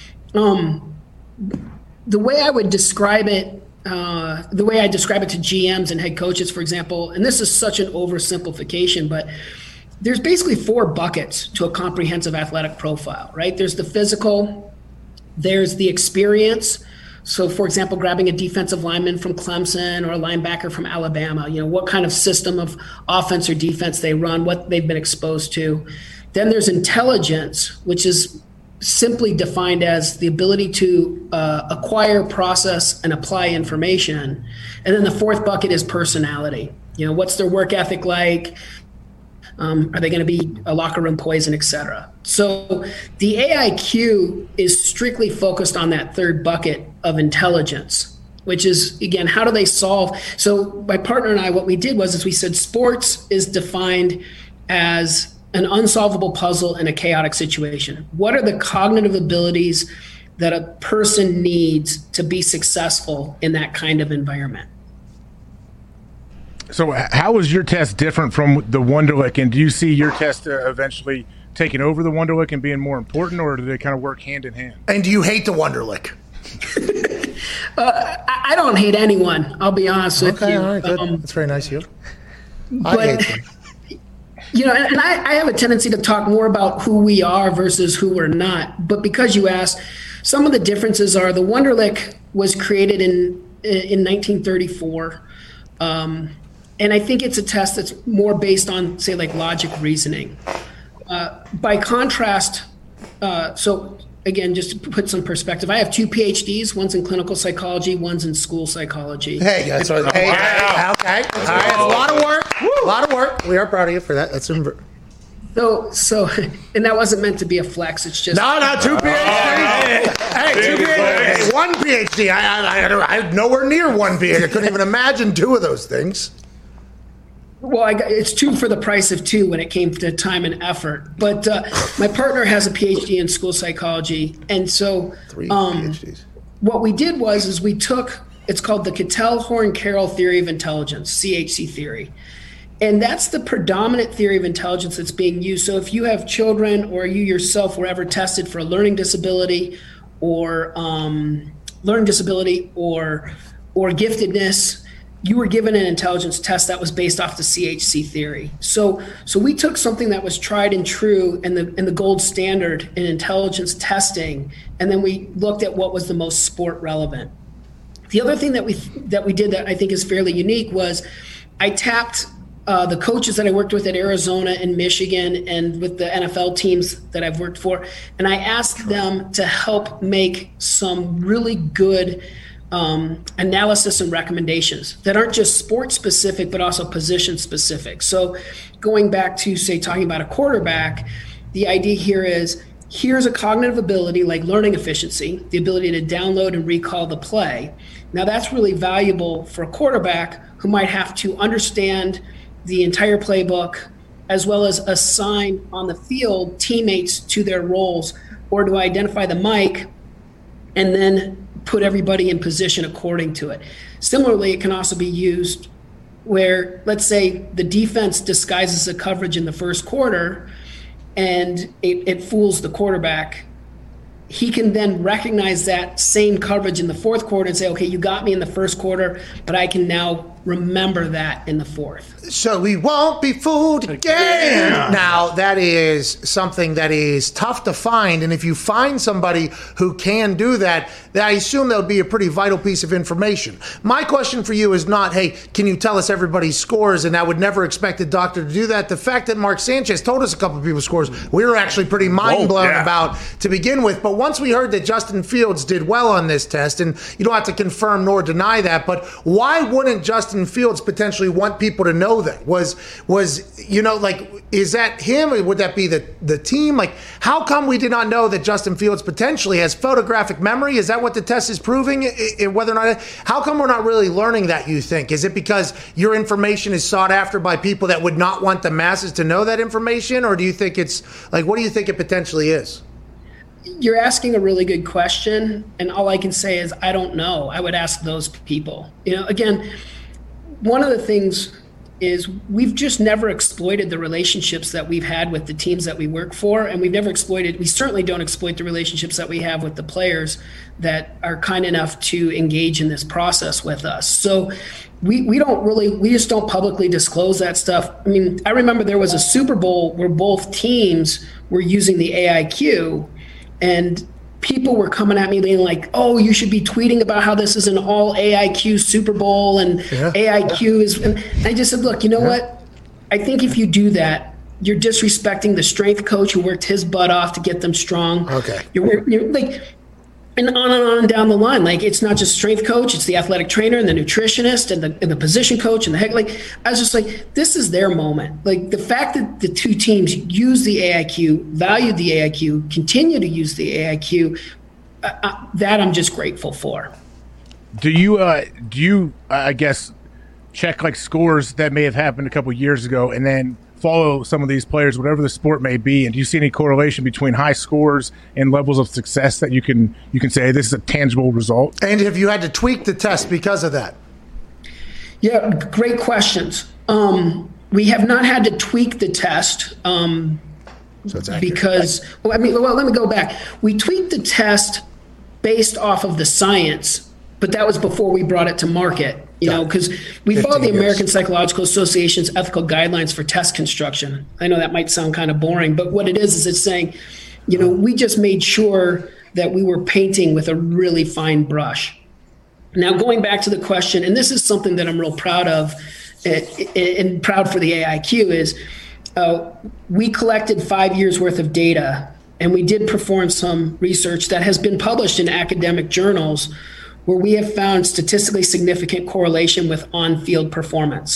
Um, the way I would describe it, Uh, the way I describe it to G Ms and head coaches, for example, and this is such an oversimplification, but there's basically four buckets to a comprehensive athletic profile, right? There's the physical, there's the experience. So, for example, grabbing a defensive lineman from Clemson or a linebacker from Alabama, you know, what kind of system of offense or defense they run, what they've been exposed to. Then there's intelligence, which is simply defined as the ability to uh, acquire, process, and apply information. And then the fourth bucket is personality. You know, what's their work ethic like? Um, are they going to be a locker room poison, et cetera? So the A I Q is strictly focused on that third bucket of intelligence, which is, again, how do they solve? So my partner and I, what we did was is we said sports is defined as an unsolvable puzzle in a chaotic situation. What are the cognitive abilities that a person needs to be successful in that kind of environment? So how was your test different from the Wonderlic, and do you see your test uh, eventually taking over the Wonderlic and being more important, or do they kind of work hand in hand? And do you hate the Wonderlic? uh, I don't hate anyone, I'll be honest with okay, you. All right, good. Um, That's very nice of you. But, I hate them. You know, and I, I have a tendency to talk more about who we are versus who we're not. But because you asked, some of the differences are the Wonderlic was created in in nineteen thirty-four. Um, and I think it's a test that's more based on, say, like logic reasoning. Uh, by contrast, uh, so again, just to put some perspective, I have two P H Ds. One's in clinical psychology, one's in school psychology. Hey, that's what, hey, hey, okay. All right, it's a lot of work. A lot of work. We are proud of you for that. That's inver- So, so, and that wasn't meant to be a flex. It's just no, no, two PhDs. Hey, two PhDs, one PhD. I, I, I, I'm nowhere near one PhD. I couldn't even imagine two of those things. Well, I got, it's two for the price of two when it came to time and effort. But uh, my partner has a PhD in school psychology, and so Three um, PhDs. what we did was is we took it's called the Cattell-Horn-Carroll theory of intelligence, C H C theory. And that's the predominant theory of intelligence that's being used. So if you have children or you yourself were ever tested for a learning disability or um, learning disability or or giftedness, you were given an intelligence test that was based off the C H C theory. So so we took something that was tried and true and the and the gold standard in intelligence testing, and then we looked at what was the most sport relevant. The other thing that we that we did that I think is fairly unique was I tapped Uh, the coaches that I worked with at Arizona and Michigan and with the N F L teams that I've worked for, and I asked them to help make some really good um, analysis and recommendations that aren't just sport specific, but also position specific. So going back to, say, talking about a quarterback, the idea here is here's a cognitive ability like learning efficiency, the ability to download and recall the play. Now that's really valuable for a quarterback who might have to understand the entire playbook, as well as assign on the field teammates to their roles, or to identify the mic and then put everybody in position according to it. Similarly, it can also be used where, let's say, the defense disguises a coverage in the first quarter and it, it fools the quarterback. He can then recognize that same coverage in the fourth quarter and say, okay, you got me in the first quarter, but I can now remember that in the fourth. So we won't be fooled again. Yeah. Now, that is something that is tough to find. And if you find somebody who can do that, then I assume that would be a pretty vital piece of information. My question for you is not, hey, can you tell us everybody's scores? And I would never expect a doctor to do that. The fact that Mark Sanchez told us a couple of people's scores, we were actually pretty mind blown oh, yeah. about to begin with. But once we heard that Justin Fields did well on this test, and you don't have to confirm nor deny that, but why wouldn't Justin Fields potentially want people to know that? Was, was you know, like, is that him or would that be the, the team? Like, how come we did not know that Justin Fields potentially has photographic memory? Is that what the test is proving? Whether or not, how come we're not really learning that, you think? Is it because your information is sought after by people that would not want the masses to know that information? Or do you think it's, like, what do you think it potentially is? You're asking a really good question, and all I can say is I don't know. I would ask those people. You know, again, one of the things is we've just never exploited the relationships that we've had with the teams that we work for, and we've never exploited, we certainly don't exploit the relationships that we have with the players that are kind enough to engage in this process with us. So we, we don't really, we just don't publicly disclose that stuff. I mean, I remember there was a Super Bowl where both teams were using the A I Q, and people were coming at me being like, oh, you should be tweeting about how this is an all A I Q Super Bowl and yeah. A I Q is, and I just said, look, you know yeah. what? I think if you do that, you're disrespecting the strength coach who worked his butt off to get them strong. Okay. You're, you're like, and on and on down the line. Like, it's not just strength coach, it's the athletic trainer and the nutritionist and the, and the position coach and the heck. Like, I was just like, this is their moment. Like, the fact that the two teams use the A I Q, valued the A I Q, continue to use the A I Q, uh, uh, that I'm just grateful for. Do you, uh, do you, uh, I guess, check like scores that may have happened a couple years ago and then follow some of these players, whatever the sport may be, and do you see any correlation between high scores and levels of success that you can you can say hey, this is a tangible result? And if you had to tweak the test because of that? Yeah, great questions. Um, we have not had to tweak the test um, so it's because, well, I mean, well, let me go back. We tweaked the test based off of the science, but that was before we brought it to market. You know, because we follow the American years. Psychological Association's ethical guidelines for test construction. I know that might sound kind of boring, but what it is is it's saying, you know, we just made sure that we were painting with a really fine brush. Now, going back to the question, and this is something that I'm real proud of and proud for the A I Q is uh, we collected five years worth of data, and we did perform some research that has been published in academic journals where we have found statistically significant correlation with on-field performance.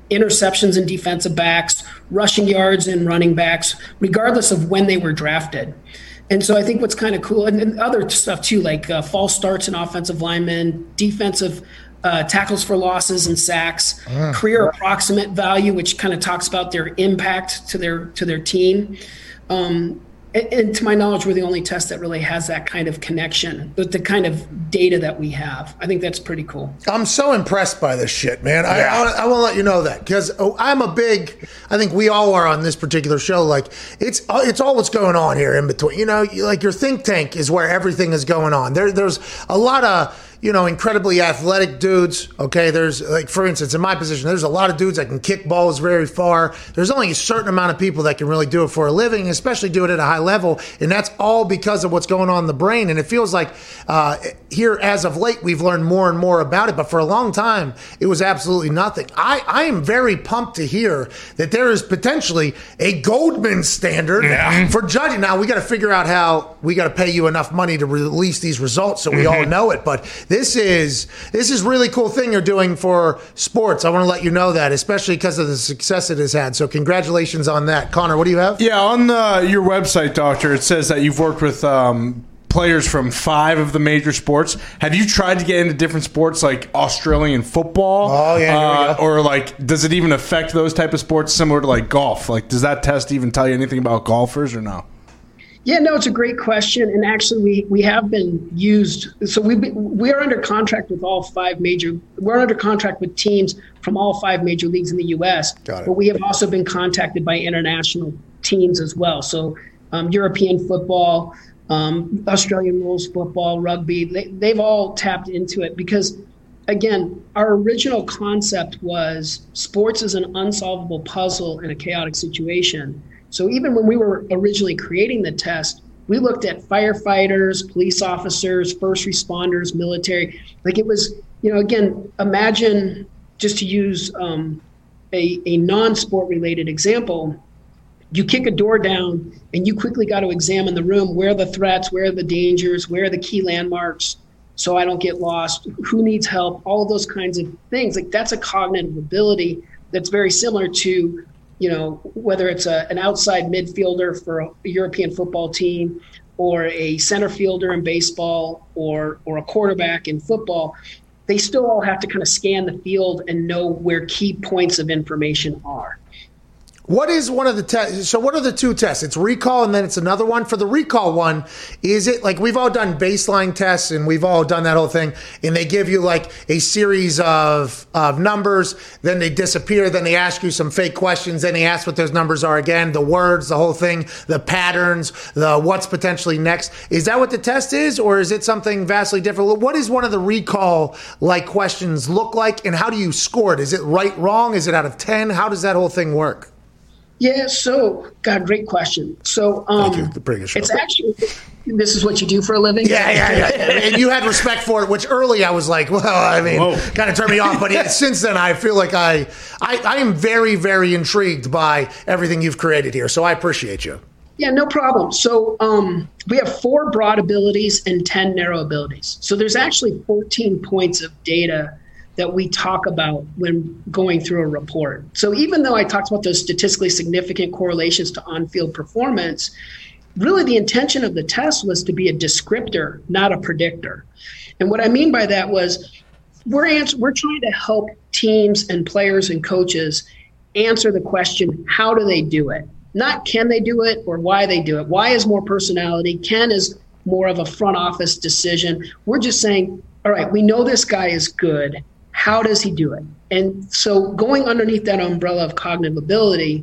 interceptions and defensive backs, rushing yards and running backs, regardless of when they were drafted. And so I think what's kind of cool, and, and other stuff too, like uh, false starts and offensive linemen, defensive uh, tackles for losses and sacks, uh, career approximate value, which kind of talks about their impact to their to their team. Um, and, and to my knowledge, we're the only test that really has that kind of connection with the kind of data that we have. I think that's pretty cool. I'm so impressed by this shit, man. I, Yeah. I, I want to let you know that because oh, I'm a big, I think we all are on this particular show. Like it's it's all what's going on here in between. You know, you- like your think tank is where everything is going on. There, There's a lot of, you know, incredibly athletic dudes. Okay, there's like, for instance, in my position, there's a lot of dudes that can kick balls very far. There's only a certain amount of people that can really do it for a living, especially do it at a high level, and that's all because of what's going on in the brain. And it feels like uh, here, as of late, we've learned more and more about it. But for a long time, it was absolutely nothing. I, I am very pumped to hear that there is potentially a Goldman standard Yeah. for judging. Now we got to figure out how we got to pay you enough money to release these results so we all know it. But this is this is really cool thing you're doing for sports. I want to let you know that, especially because of the success it has had. So congratulations on that. Connor, what do you have? Yeah, on uh, your website, Doctor, it says that you've worked with um, players from five of the major sports. Have you tried to get into different sports like Australian football? Oh, yeah, here we Uh, go. or like, does it even affect those type of sports similar to like golf? Like, does that test even tell you anything about golfers or no? Yeah, no, it's a great question. And actually, we, we have been used. So we we are under contract with all five major, we're under contract with teams from all five major leagues in the U S. Got it. But we have also been contacted by international teams as well. So um, European football, um, Australian rules football, rugby, they, they've all tapped into it because, again, our original concept was sports is an unsolvable puzzle in a chaotic situation. So even when we were originally creating the test, we looked at firefighters, police officers, first responders, military. Like it was, you know, again, imagine, just to use um, a, a non-sport related example, you kick a door down and you quickly got to examine the room. Where are the threats? Where are the dangers? Where are the key landmarks so I don't get lost? Who needs help? All of those kinds of things. Like that's a cognitive ability that's very similar to, you know, whether it's a, an outside midfielder for a European football team or a center fielder in baseball or or a quarterback in football, they still all have to kind of scan the field and know where key points of information are. What is one of the tests? So what are the two tests? It's recall and then it's another one. For the recall one, is it like we've all done baseline tests and we've all done that whole thing and they give you like a series of, of numbers, then they disappear, then they ask you some fake questions, then they ask what those numbers are again, the words, the whole thing, the patterns, the what's potentially next. Is that what the test is or is it something vastly different? What is one of the recall like questions look like and how do you score it? Is it right, wrong? Is it out of ten? How does that whole thing work? Yeah, so, God, great question. So, um, Thank you. The prettiest show. it's actually, this is what you do for a living? Yeah, yeah, yeah, yeah. And you had respect for it, which early I was like, well, I mean, kind of turned me off. But yeah, since then, I feel like I, I, I am very, very intrigued by everything you've created here. So I appreciate you. Yeah, no problem. So um, we have four broad abilities and ten narrow abilities. So there's actually fourteen points of data that we talk about when going through a report. So even though I talked about those statistically significant correlations to on-field performance, really the intention of the test was to be a descriptor, not a predictor. And what I mean by that was we're ans- we're trying to help teams and players and coaches answer the question, how do they do it? Not can they do it or why they do it. Why is more personality. Ken is more of a front office decision. We're just saying, all right, we know this guy is good. How does he do it? And so going underneath that umbrella of cognitive ability,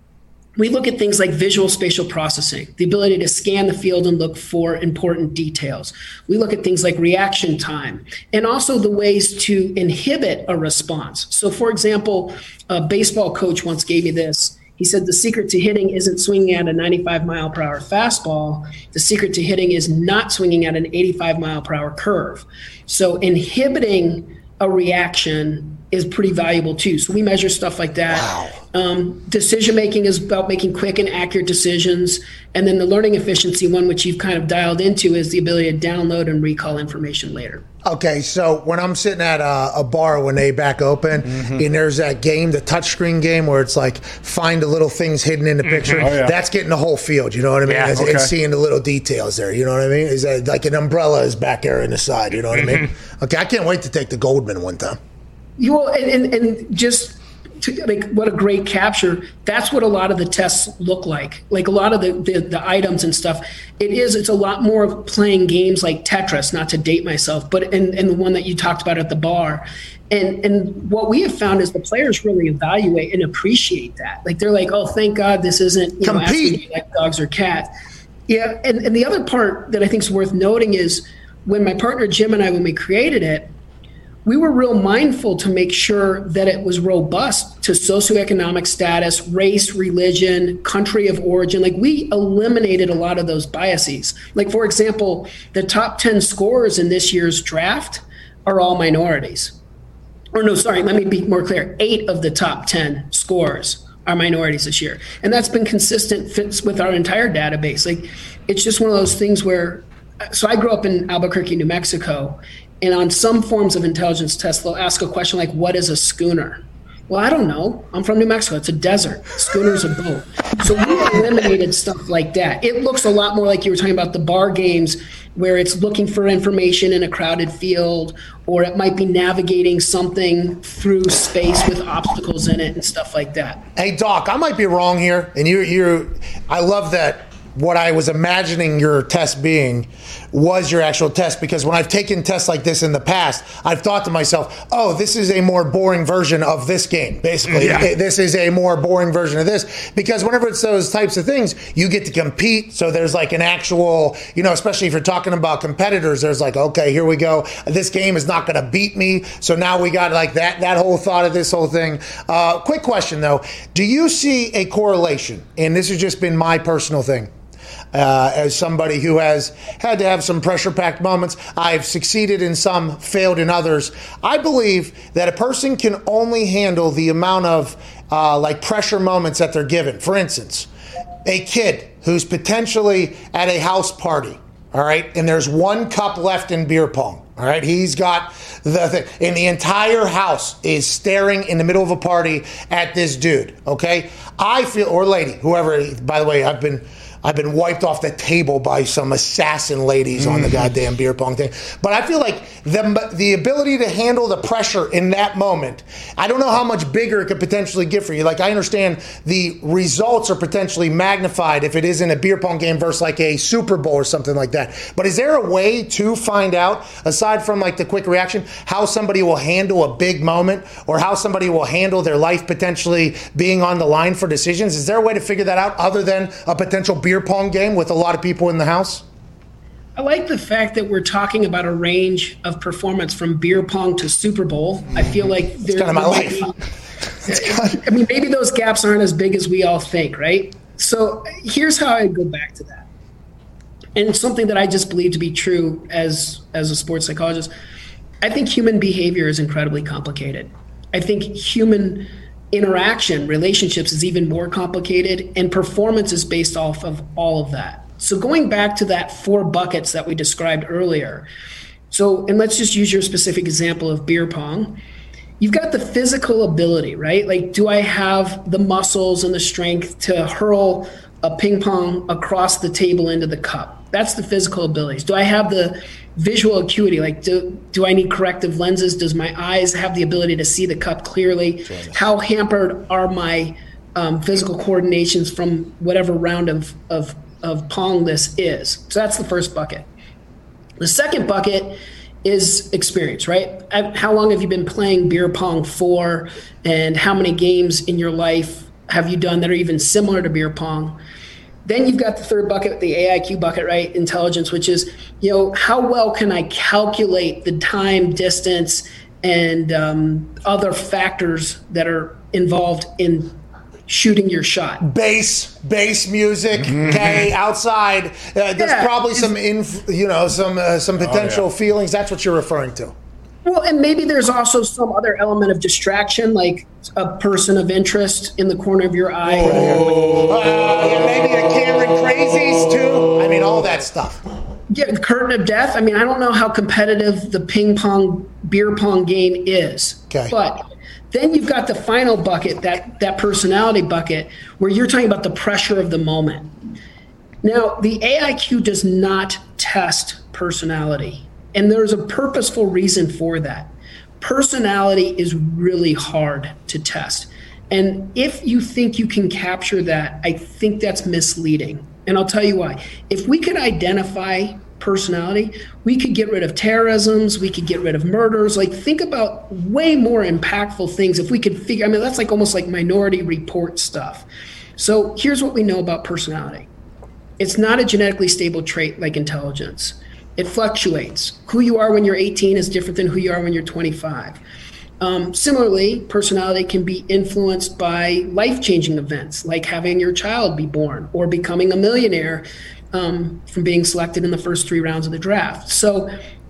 we look at things like visual spatial processing, the ability to scan the field and look for important details. We look at things like reaction time and also the ways to inhibit a response. So for example, a baseball coach once gave me this. He said the secret to hitting isn't swinging at a ninety-five mile per hour fastball. The secret to hitting is not swinging at an eighty-five mile per hour curve. So inhibiting a reaction is pretty valuable too. So we measure stuff like that. Wow. Um, decision making is about making quick and accurate decisions. And then the learning efficiency one, which you've kind of dialed into, is the ability to download and recall information later. Okay, so when I'm sitting at a, a bar when they back open, mm-hmm. and there's that game, the touchscreen game, where it's like find the little things hidden in the picture, mm-hmm. oh, yeah. that's getting the whole field, you know what I mean? Yeah, it's, okay. it's seeing the little details there, you know what I mean? Is that like an umbrella is back there in the side, you know what mm-hmm. I mean? Okay, I can't wait to take the Goldman one time. You will, and, and, and just to, like what a great capture. That's what a lot of the tests look like. Like a lot of the, the, the items and stuff. It is. It's a lot more of playing games like Tetris. Not to date myself, but and, and the one that you talked about at the bar. And and what we have found is the players really evaluate and appreciate that. Like they're like, oh, thank God this isn't you know, asking you like dogs or cats. Yeah. And and the other part that I think is worth noting is when my partner Jim and I, when we created it, we were real mindful to make sure that it was robust to socioeconomic status, race, religion, country of origin. Like we eliminated a lot of those biases. Like, for example, the top ten scorers in this year's draft are all minorities. Or no, sorry, let me be more clear. Eight of the top ten scorers are minorities this year. And that's been consistent fits with our entire database. Like it's just one of those things where, so I grew up in Albuquerque, New Mexico. And on some forms of intelligence tests, they'll ask a question like, what is a schooner? Well, I don't know. I'm from New Mexico. It's a desert. Schooner's a boat. So we eliminated stuff like that. It looks a lot more like you were talking about the bar games where it's looking for information in a crowded field, or it might be navigating something through space with obstacles in it and stuff like that. Hey, Doc, I might be wrong here. And you, you, I love that what I was imagining your test being was your actual test, because when I've taken tests like this in the past, I've thought to myself, oh, this is a more boring version of this game. Basically, yeah. This is a more boring version of this, because whenever it's those types of things, you get to compete. So there's like an actual, you know, especially if you're talking about competitors, there's like, okay, here we go. This game is not going to beat me. So now we got like that, that whole thought of this whole thing. Uh, quick question though. Do you see a correlation? And this has just been my personal thing. Uh, as somebody who has had to have some pressure-packed moments, I've succeeded in some, failed in others. I believe that a person can only handle the amount of uh, like pressure moments that they're given. For instance, a kid who's potentially at a house party, all right, and there's one cup left in beer pong. All right, he's got the thing, and the entire house is staring in the middle of a party at this dude. Okay, I feel, or lady, whoever. By the way, I've been. I've been wiped off the table by some assassin ladies on the goddamn beer pong thing. But I feel like the the ability to handle the pressure in that moment, I don't know how much bigger it could potentially get for you. Like, I understand the results are potentially magnified if it is in a beer pong game versus like a Super Bowl or something like that. But is there a way to find out, aside from like the quick reaction, how somebody will handle a big moment or how somebody will handle their life potentially being on the line for decisions? Is there a way to figure that out other than a potential beer beer pong game with a lot of people in the house? I like the fact that we're talking about a range of performance from beer pong to Super Bowl. I feel like there's kind of my life. Be, I mean, maybe those gaps aren't as big as we all think, right? So here's how I go back to that. And it's something that I just believe to be true as, as a sports psychologist. I think human behavior is incredibly complicated. I think human interaction, relationships is even more complicated, and performance is based off of all of that. So going back to that four buckets that we described earlier. So, and let's just use your specific example of beer pong. You've got the physical ability, right? Like, do I have the muscles and the strength to hurl a ping pong across the table into the cup? That's the physical abilities. Do I have the visual acuity? Like, do, do I need corrective lenses? Does my eyes have the ability to see the cup clearly? How hampered are my um, physical coordinations from whatever round of, of, of pong this is? So that's the first bucket. The second bucket is experience, right? How long have you been playing beer pong for, and how many games in your life have you done that are even similar to beer pong? Then you've got the third bucket, the A I Q bucket, right? Intelligence, which is, you know, how well can I calculate the time, distance, and um, other factors that are involved in shooting your shot. Bass, bass music, okay, outside. Uh, there's Yeah, probably some, inf- you know, some uh, some potential Oh, yeah. feelings. That's what you're referring to. Well, and maybe there's also some other element of distraction, like a person of interest in the corner of your eye. Oh, uh, yeah, maybe the Cameron crazies too. I mean, all that stuff. Yeah, curtain of death. I mean, I don't know how competitive the ping pong, beer pong game is. Okay. But then you've got the final bucket, that, that personality bucket, where you're talking about the pressure of the moment. Now, the A I Q does not test personality. And there's a purposeful reason for that. Personality is really hard to test. And if you think you can capture that, I think that's misleading. And I'll tell you why. If we could identify personality, we could get rid of terrorisms, we could get rid of murders. Like, think about way more impactful things if we could figure, I mean, that's like almost like Minority Report stuff. So here's what we know about personality. It's not a genetically stable trait like intelligence. It fluctuates. Who you are when you're eighteen is different than who you are when you're twenty-five. Um, similarly, personality can be influenced by life-changing events, like having your child be born or becoming a millionaire um, from being selected in the first three rounds of the draft. So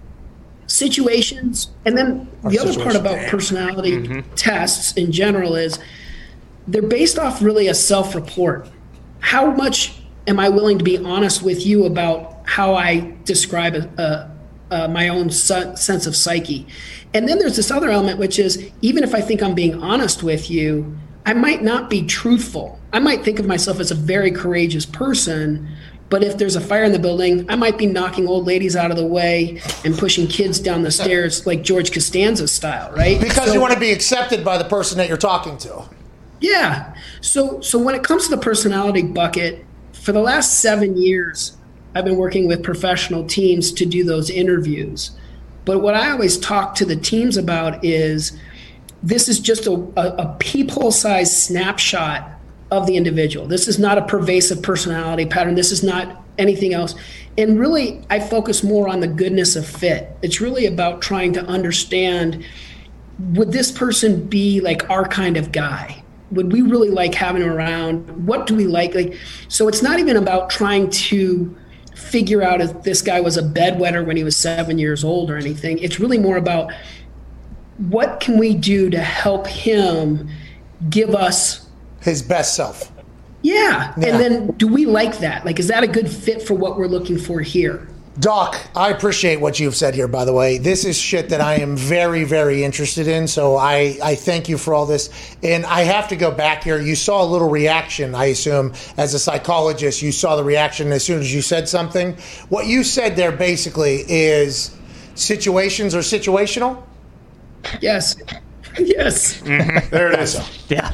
situations, and then the other part about personality mm-hmm. tests in general is they're based off really a self-report. How much am I willing to be honest with you about how I describe a, a, a, my own su- sense of psyche? And then there's this other element, which is even if I think I'm being honest with you, I might not be truthful. I might think of myself as a very courageous person, but if there's a fire in the building, I might be knocking old ladies out of the way and pushing kids down the stairs like George Costanza style, right? Because so, you want to be accepted by the person that you're talking to. Yeah. So, so when it comes to the personality bucket, for the last seven years, I've been working with professional teams to do those interviews. But what I always talk to the teams about is this is just a, a, a peephole-sized snapshot of the individual. This is not a pervasive personality pattern. This is not anything else. And really, I focus more on the goodness of fit. It's really about trying to understand, would this person be like our kind of guy? Would we really like having him around? What do we like? Like, so it's not even about trying to figure out if this guy was a bedwetter when he was seven years old or anything. It's really more about what can we do to help him give us his best self. Yeah. yeah. And then do we like that? Like, is that a good fit for what we're looking for here? Doc, I appreciate what you've said here, by the way. This is shit that I am very, very interested in. So I, I thank you for all this. And I have to go back here. You saw a little reaction, I assume, as a psychologist. You saw the reaction as soon as you said something. What you said there basically is situations are situational? Yes. Yes. Mm-hmm. There it is. Yeah.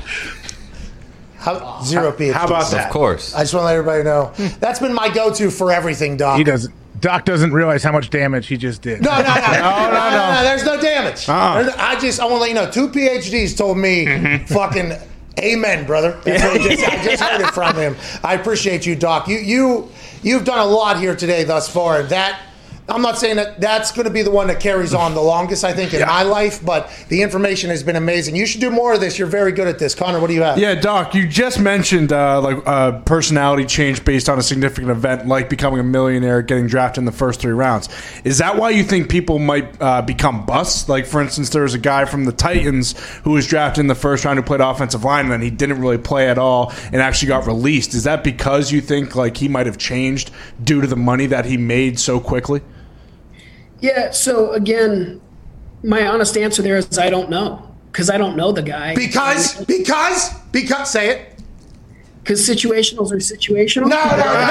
How, zero P H D. How about that? Of course. I just want to let everybody know. That's been my go-to for everything, Doc. He doesn't. Doc doesn't realize how much damage he just did. No, no, no, no, no, no, no, no. no. There's no damage. Uh-uh. There's- I just, I want to let you know. Two P H Ds told me, "Fucking amen, brother." That's what he just, I just heard it from him. I appreciate you, Doc. You, you, you've done a lot here today thus far. That. I'm not saying that that's going to be the one that carries on the longest, I think, in yeah. my life, but the information has been amazing. You should do more of this. You're very good at this. Connor, what do you have? Yeah, Doc, you just mentioned uh, like uh, personality change based on a significant event, like becoming a millionaire, getting drafted in the first three rounds. Is that why you think people might uh, become busts? Like, for instance, there was a guy from the Titans who was drafted in the first round who played offensive line, and then he didn't really play at all and actually got released. Is that because you think like he might have changed due to the money that he made so quickly? Yeah, so again, my honest answer there is I don't know, because I don't know the guy. Because, because, because, say it. Because situationals are situational. No, no, no.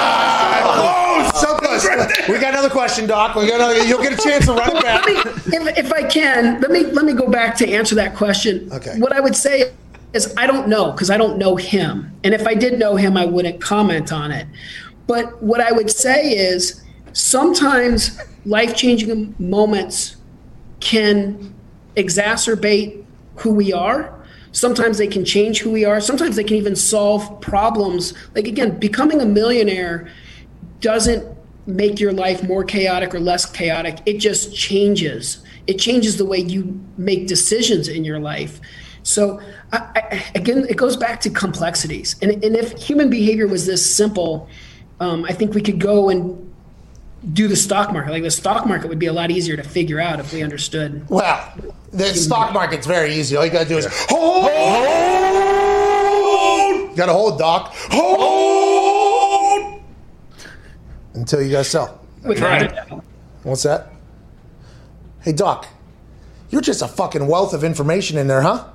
Oh, so close. We got another question, Doc. We got another, you'll get a chance to run it back. Let me, if, if I can, let me let me go back to answer that question. Okay. What I would say is I don't know, because I don't know him. And if I did know him, I wouldn't comment on it. But what I would say is sometimes life-changing moments can exacerbate who we are. Sometimes they can change who we are. Sometimes they can even solve problems. Like, again, becoming a millionaire doesn't make your life more chaotic or less chaotic. It just changes. It changes the way you make decisions in your life. So, I, I, again, it goes back to complexities. And, and if human behavior was this simple, um, I think we could go and do the stock market. Like the stock market would be a lot easier to figure out if we understood. Well, the stock market's very easy. All you got to do is hold. You got to hold, Doc. Hold until you guys sell. Right. What's that? Hey, Doc, you're just a fucking wealth of information in there, huh?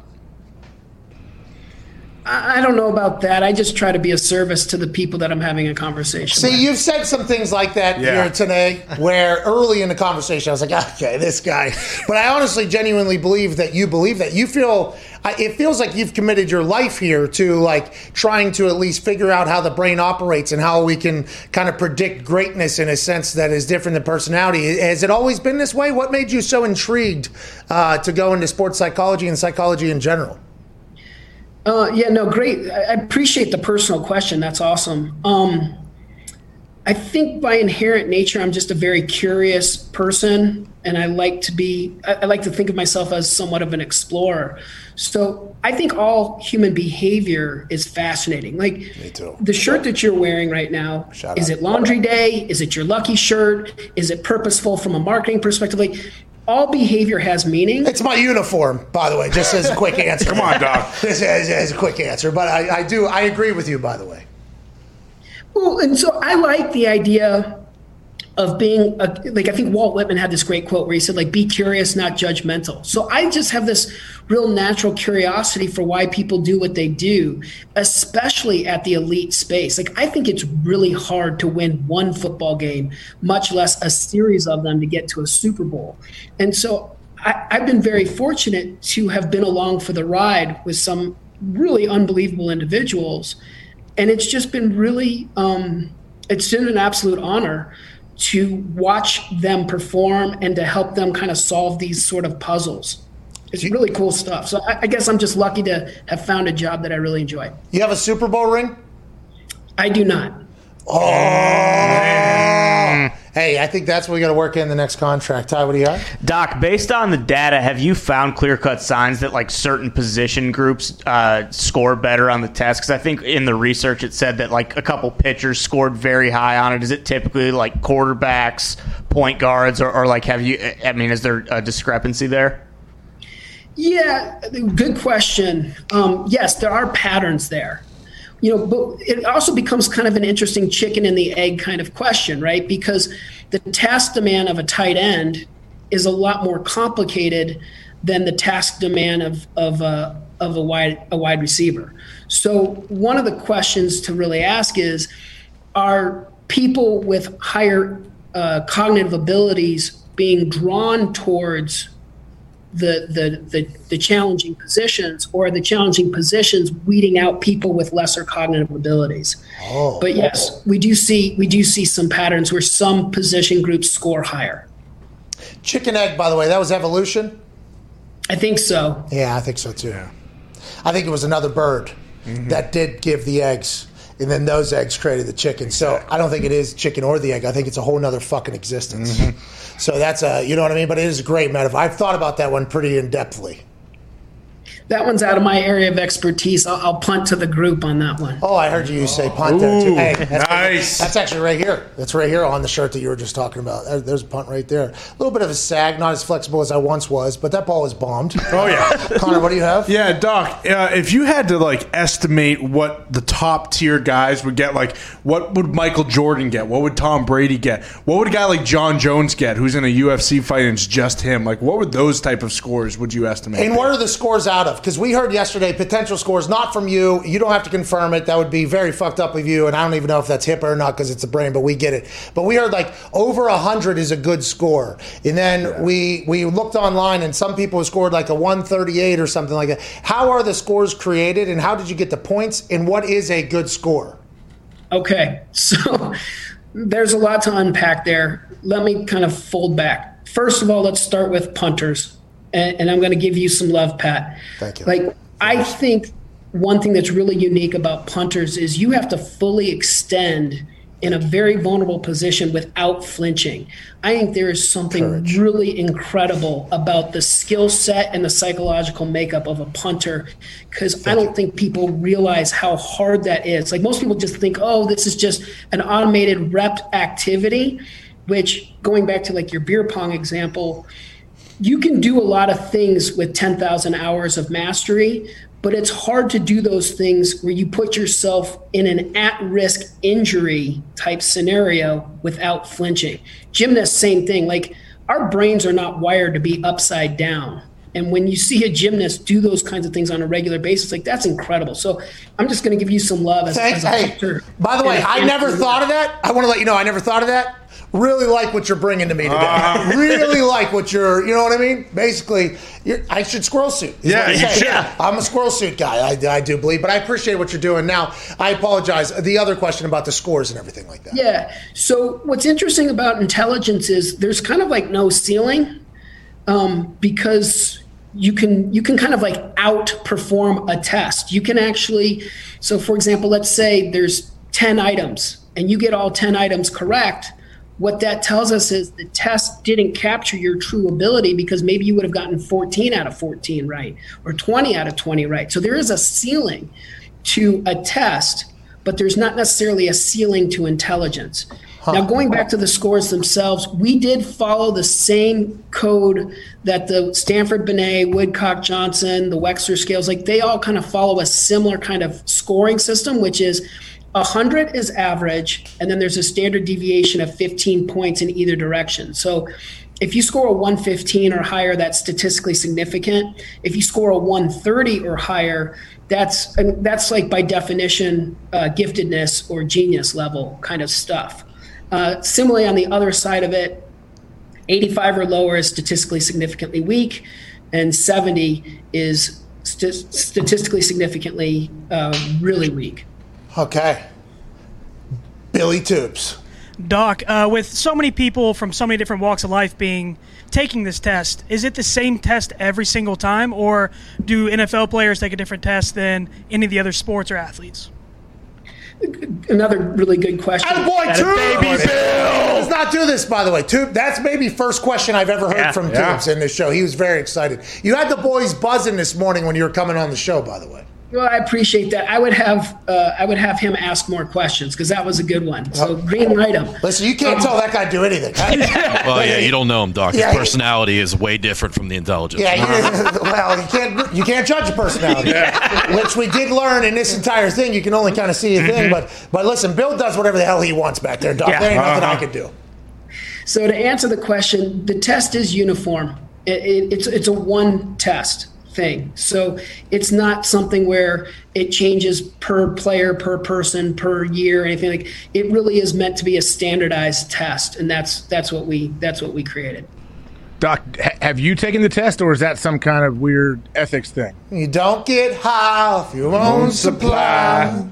I don't know about that. I just try to be a service to the people that I'm having a conversation See, with. you've said some things like that Yeah. here today where early in the conversation I was like, okay, this guy. But I honestly, genuinely believe that you believe that. You feel, I- it feels like you've committed your life here to like trying to at least figure out how the brain operates and how we can kind of predict greatness in a sense that is different than personality. Has it always been this way? What made you so intrigued uh, to go into sports psychology and psychology in general? Uh, yeah, no, great. I I appreciate the personal question. That's awesome. Um, I think by inherent nature, I'm just a very curious person, and I like to be. I, I like to think of myself as somewhat of an explorer. So I think all human behavior is fascinating. Like Me too. the shirt that you're wearing right now. Shout is out. it laundry day? Is it your lucky shirt? Is it purposeful from a marketing perspective? Like all behavior has meaning. It's my uniform, by the way, just as a quick answer. Come on, Doc. This is as a quick answer, but I, I do, I agree with you, by the way. Well, and so I like the idea of being a, like, I think Walt Whitman had this great quote where he said, like, be curious, not judgmental. So I just have this real natural curiosity for why people do what they do, especially at the elite space. Like, I think it's really hard to win one football game, much less a series of them to get to a Super Bowl. And so I, I've been very fortunate to have been along for the ride with some really unbelievable individuals. And it's just been really, um, it's been an absolute honor to watch them perform and to help them kind of solve these sort of puzzles. It's really cool stuff. So I, I guess I'm just lucky to have found a job that I really enjoy. You have a Super Bowl ring? I do not. Oh, hey, I think that's what we got to work in the next contract. Ty, what do you have? Doc, based on the data, have you found clear-cut signs that like certain position groups uh, score better on the test? Because I think in the research it said that like a couple pitchers scored very high on it. Is it typically like quarterbacks, point guards, or, or like have you? I mean, is there a discrepancy there? Yeah, good question. Um, yes, there are patterns there. You know, but it also becomes kind of an interesting chicken and the egg kind of question, right? Because the task demand of a tight end is a lot more complicated than the task demand of of a of a wide a wide receiver. So one of the questions to really ask is, are people with higher uh, cognitive abilities being drawn towards The, the the the challenging positions, or the challenging positions weeding out people with lesser cognitive abilities? Oh. But yes, we do see we do see some patterns where some position groups score higher. Chicken egg, by the way, that was evolution? I think so. Yeah, I think so too. I think it was another bird Mm-hmm. that did give the eggs, and then those eggs created the chicken. So I don't think it is chicken or the egg. I think it's a whole nother fucking existence. Mm-hmm. So that's a, you know what I mean? But it is a great metaphor. I've thought about that one pretty in-depthly. That one's out of my area of expertise. I'll, I'll punt to the group on that one. Oh, I heard you say punt there too. Ooh, Hey, that's, nice. That's actually right here. That's right here on the shirt that you were just talking about. There- There's a punt right there. A little bit of a sag, not as flexible as I once was, but that ball was bombed. Oh, yeah. Connor, what do you have? Yeah, Doc, uh, if you had to like estimate what the top tier guys would get, like what would Michael Jordan get? What would Tom Brady get? What would a guy like John Jones get who's in a U F C fight and it's just him? Like what would those type of scores would you estimate? And what are the scores out of? Because we heard yesterday potential scores, not from you. You don't have to confirm it. That would be very fucked up of you. And I don't even know if that's hip or not because it's the brain, but we get it. But we heard like over one hundred is a good score. And then yeah. we we looked online and some people scored like a one thirty-eight or something like that. How are the scores created and how did you get the points? And what is a good score? Okay, so there's a lot to unpack there. Let me kind of fold back. First of all, let's start with punters. And, and I'm going to give you some love, Pat. Thank you. Like, I think one thing that's really unique about punters is you have to fully extend in a very vulnerable position without flinching. I think there is something Courage. really incredible about the skill set and the psychological makeup of a punter, because I don't you. think people realize how hard that is. Like most people just think, oh, this is just an automated rep activity. which going back to like your beer pong example, you can do a lot of things with ten thousand hours of mastery, but it's hard to do those things where you put yourself in an at-risk injury type scenario without flinching. Gymnasts, same thing. Like, our brains are not wired to be upside down. And when you see a gymnast do those kinds of things on a regular basis, like, that's incredible. So I'm just going to give you some love as, Thanks. as a Hey, hunter. by the way, I never thought of that. I want to let you know I never thought of that. Really like what you're bringing to me today. Uh, really like what you're, you know what I mean? Basically, you're, I should squirrel suit. Yeah, you should. I'm a squirrel suit guy, I, I do believe, but I appreciate what you're doing. Now, I apologize. The other question about the scores and everything like that. Yeah. So what's interesting about intelligence is there's kind of like no ceiling um, because you can you can kind of like outperform a test. You can actually, so for example, let's say there's ten items and you get all ten items correct. What that tells us is the test didn't capture your true ability because maybe you would have gotten fourteen out of fourteen right or twenty out of twenty right. So there is a ceiling to a test, but there's not necessarily a ceiling to intelligence. Huh. Now, going back to the scores themselves, we did follow the same code that the Stanford Binet, Woodcock Johnson, the Wechsler scales, like they all kind of follow a similar kind of scoring system, which is one hundred is average, and then there's a standard deviation of fifteen points in either direction. So if you score a one fifteen or higher, that's statistically significant. If you score a one thirty or higher, that's that's like by definition uh, giftedness or genius level kind of stuff. Uh, similarly, on the other side of it, eighty-five or lower is statistically significantly weak, and seventy is st- statistically significantly uh, really weak. Okay. Billy Tubes. Doc, uh, with so many people from so many different walks of life being taking this test, is it the same test every single time, or do N F L players take a different test than any of the other sports or athletes? Another really good question. Oh boy, Tube! Baby Bill! Let's not do this, by the way. Tube, that's maybe first question I've ever heard yeah, from yeah. Tubes in this show. He was very excited. You had the boys buzzing this morning when you were coming on the show, by the way. Well, I appreciate that. I would have uh, I would have him ask more questions because that was a good one. So green light him. Listen, you can't um, tell that guy to do anything. Well, yeah, you don't know him, Doc. Yeah, His personality is way different from the intelligence. Yeah, you, well, you can't you can't judge a personality, yeah. which we did learn in this entire thing. You can only kind of see a thing, but but listen, Bill does whatever the hell he wants back there, Doc. Yeah. There ain't nothing uh-huh. I can do. So to answer the question, the test is uniform. It, it, it's it's a one test thing. So it's not something where it changes per player, per person, per year, anything like. It really is meant to be a standardized test, and that's that's what we that's what we created. Doc, have you taken the test, or is that some kind of weird ethics thing? You don't get high off your own supply.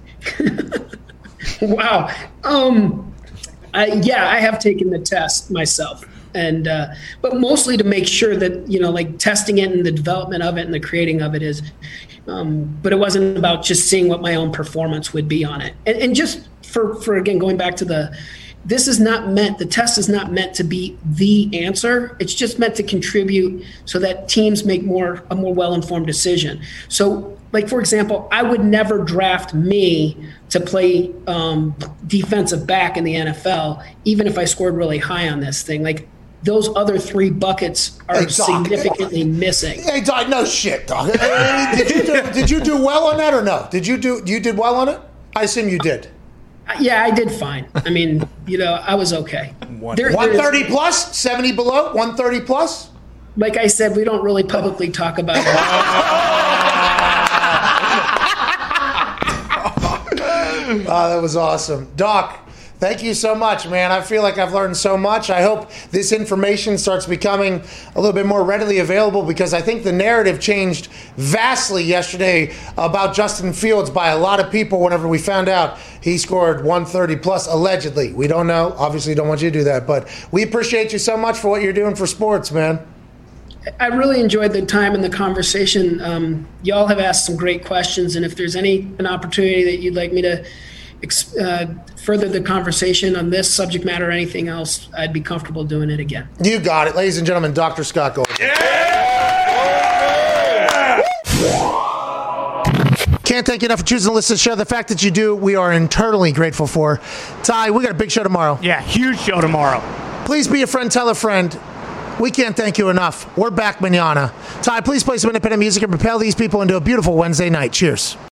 Wow. Um. I, yeah, I have taken the test myself. And uh, but mostly to make sure that, you know, like testing it and the development of it and the creating of it is, um, but it wasn't about just seeing what my own performance would be on it. And, and just for, for, again, going back to the, this is not meant, the test is not meant to be the answer. It's just meant to contribute so that teams make more, a more well-informed decision. So like, for example, I would never draft me to play um, defensive back in the N F L, even if I scored really high on this thing. Like, those other three buckets are hey, significantly missing. Hey, Doc, no shit, Doc. did, you do, did you do well on that or no? Did you do you did well on it? I assume you did. Yeah, I did fine. I mean, you know, I was okay. There, one thirty plus, seventy below, one thirty plus? Like I said, we don't really publicly talk about it. Oh, that was awesome. Doc, thank you so much, man. I feel like I've learned so much. I hope this information starts becoming a little bit more readily available because I think the narrative changed vastly yesterday about Justin Fields by a lot of people whenever we found out he scored one thirty plus, allegedly. We don't know. Obviously, don't want you to do that. But we appreciate you so much for what you're doing for sports, man. I really enjoyed the time and the conversation. Um, y'all have asked some great questions, and if there's any an opportunity that you'd like me to uh, further the conversation on this subject matter or anything else, I'd be comfortable doing it again. You got it. Ladies and gentlemen, Doctor Scott Goldberg. Yeah! Can't can't thank you enough for choosing to listen to the show. The fact that you do, we are eternally grateful for. Ty, we got a big show tomorrow. Yeah, huge show tomorrow. Please be a friend, tell a friend. We can't thank you enough. We're back manana. Ty, please play some independent music and propel these people into a beautiful Wednesday night. Cheers.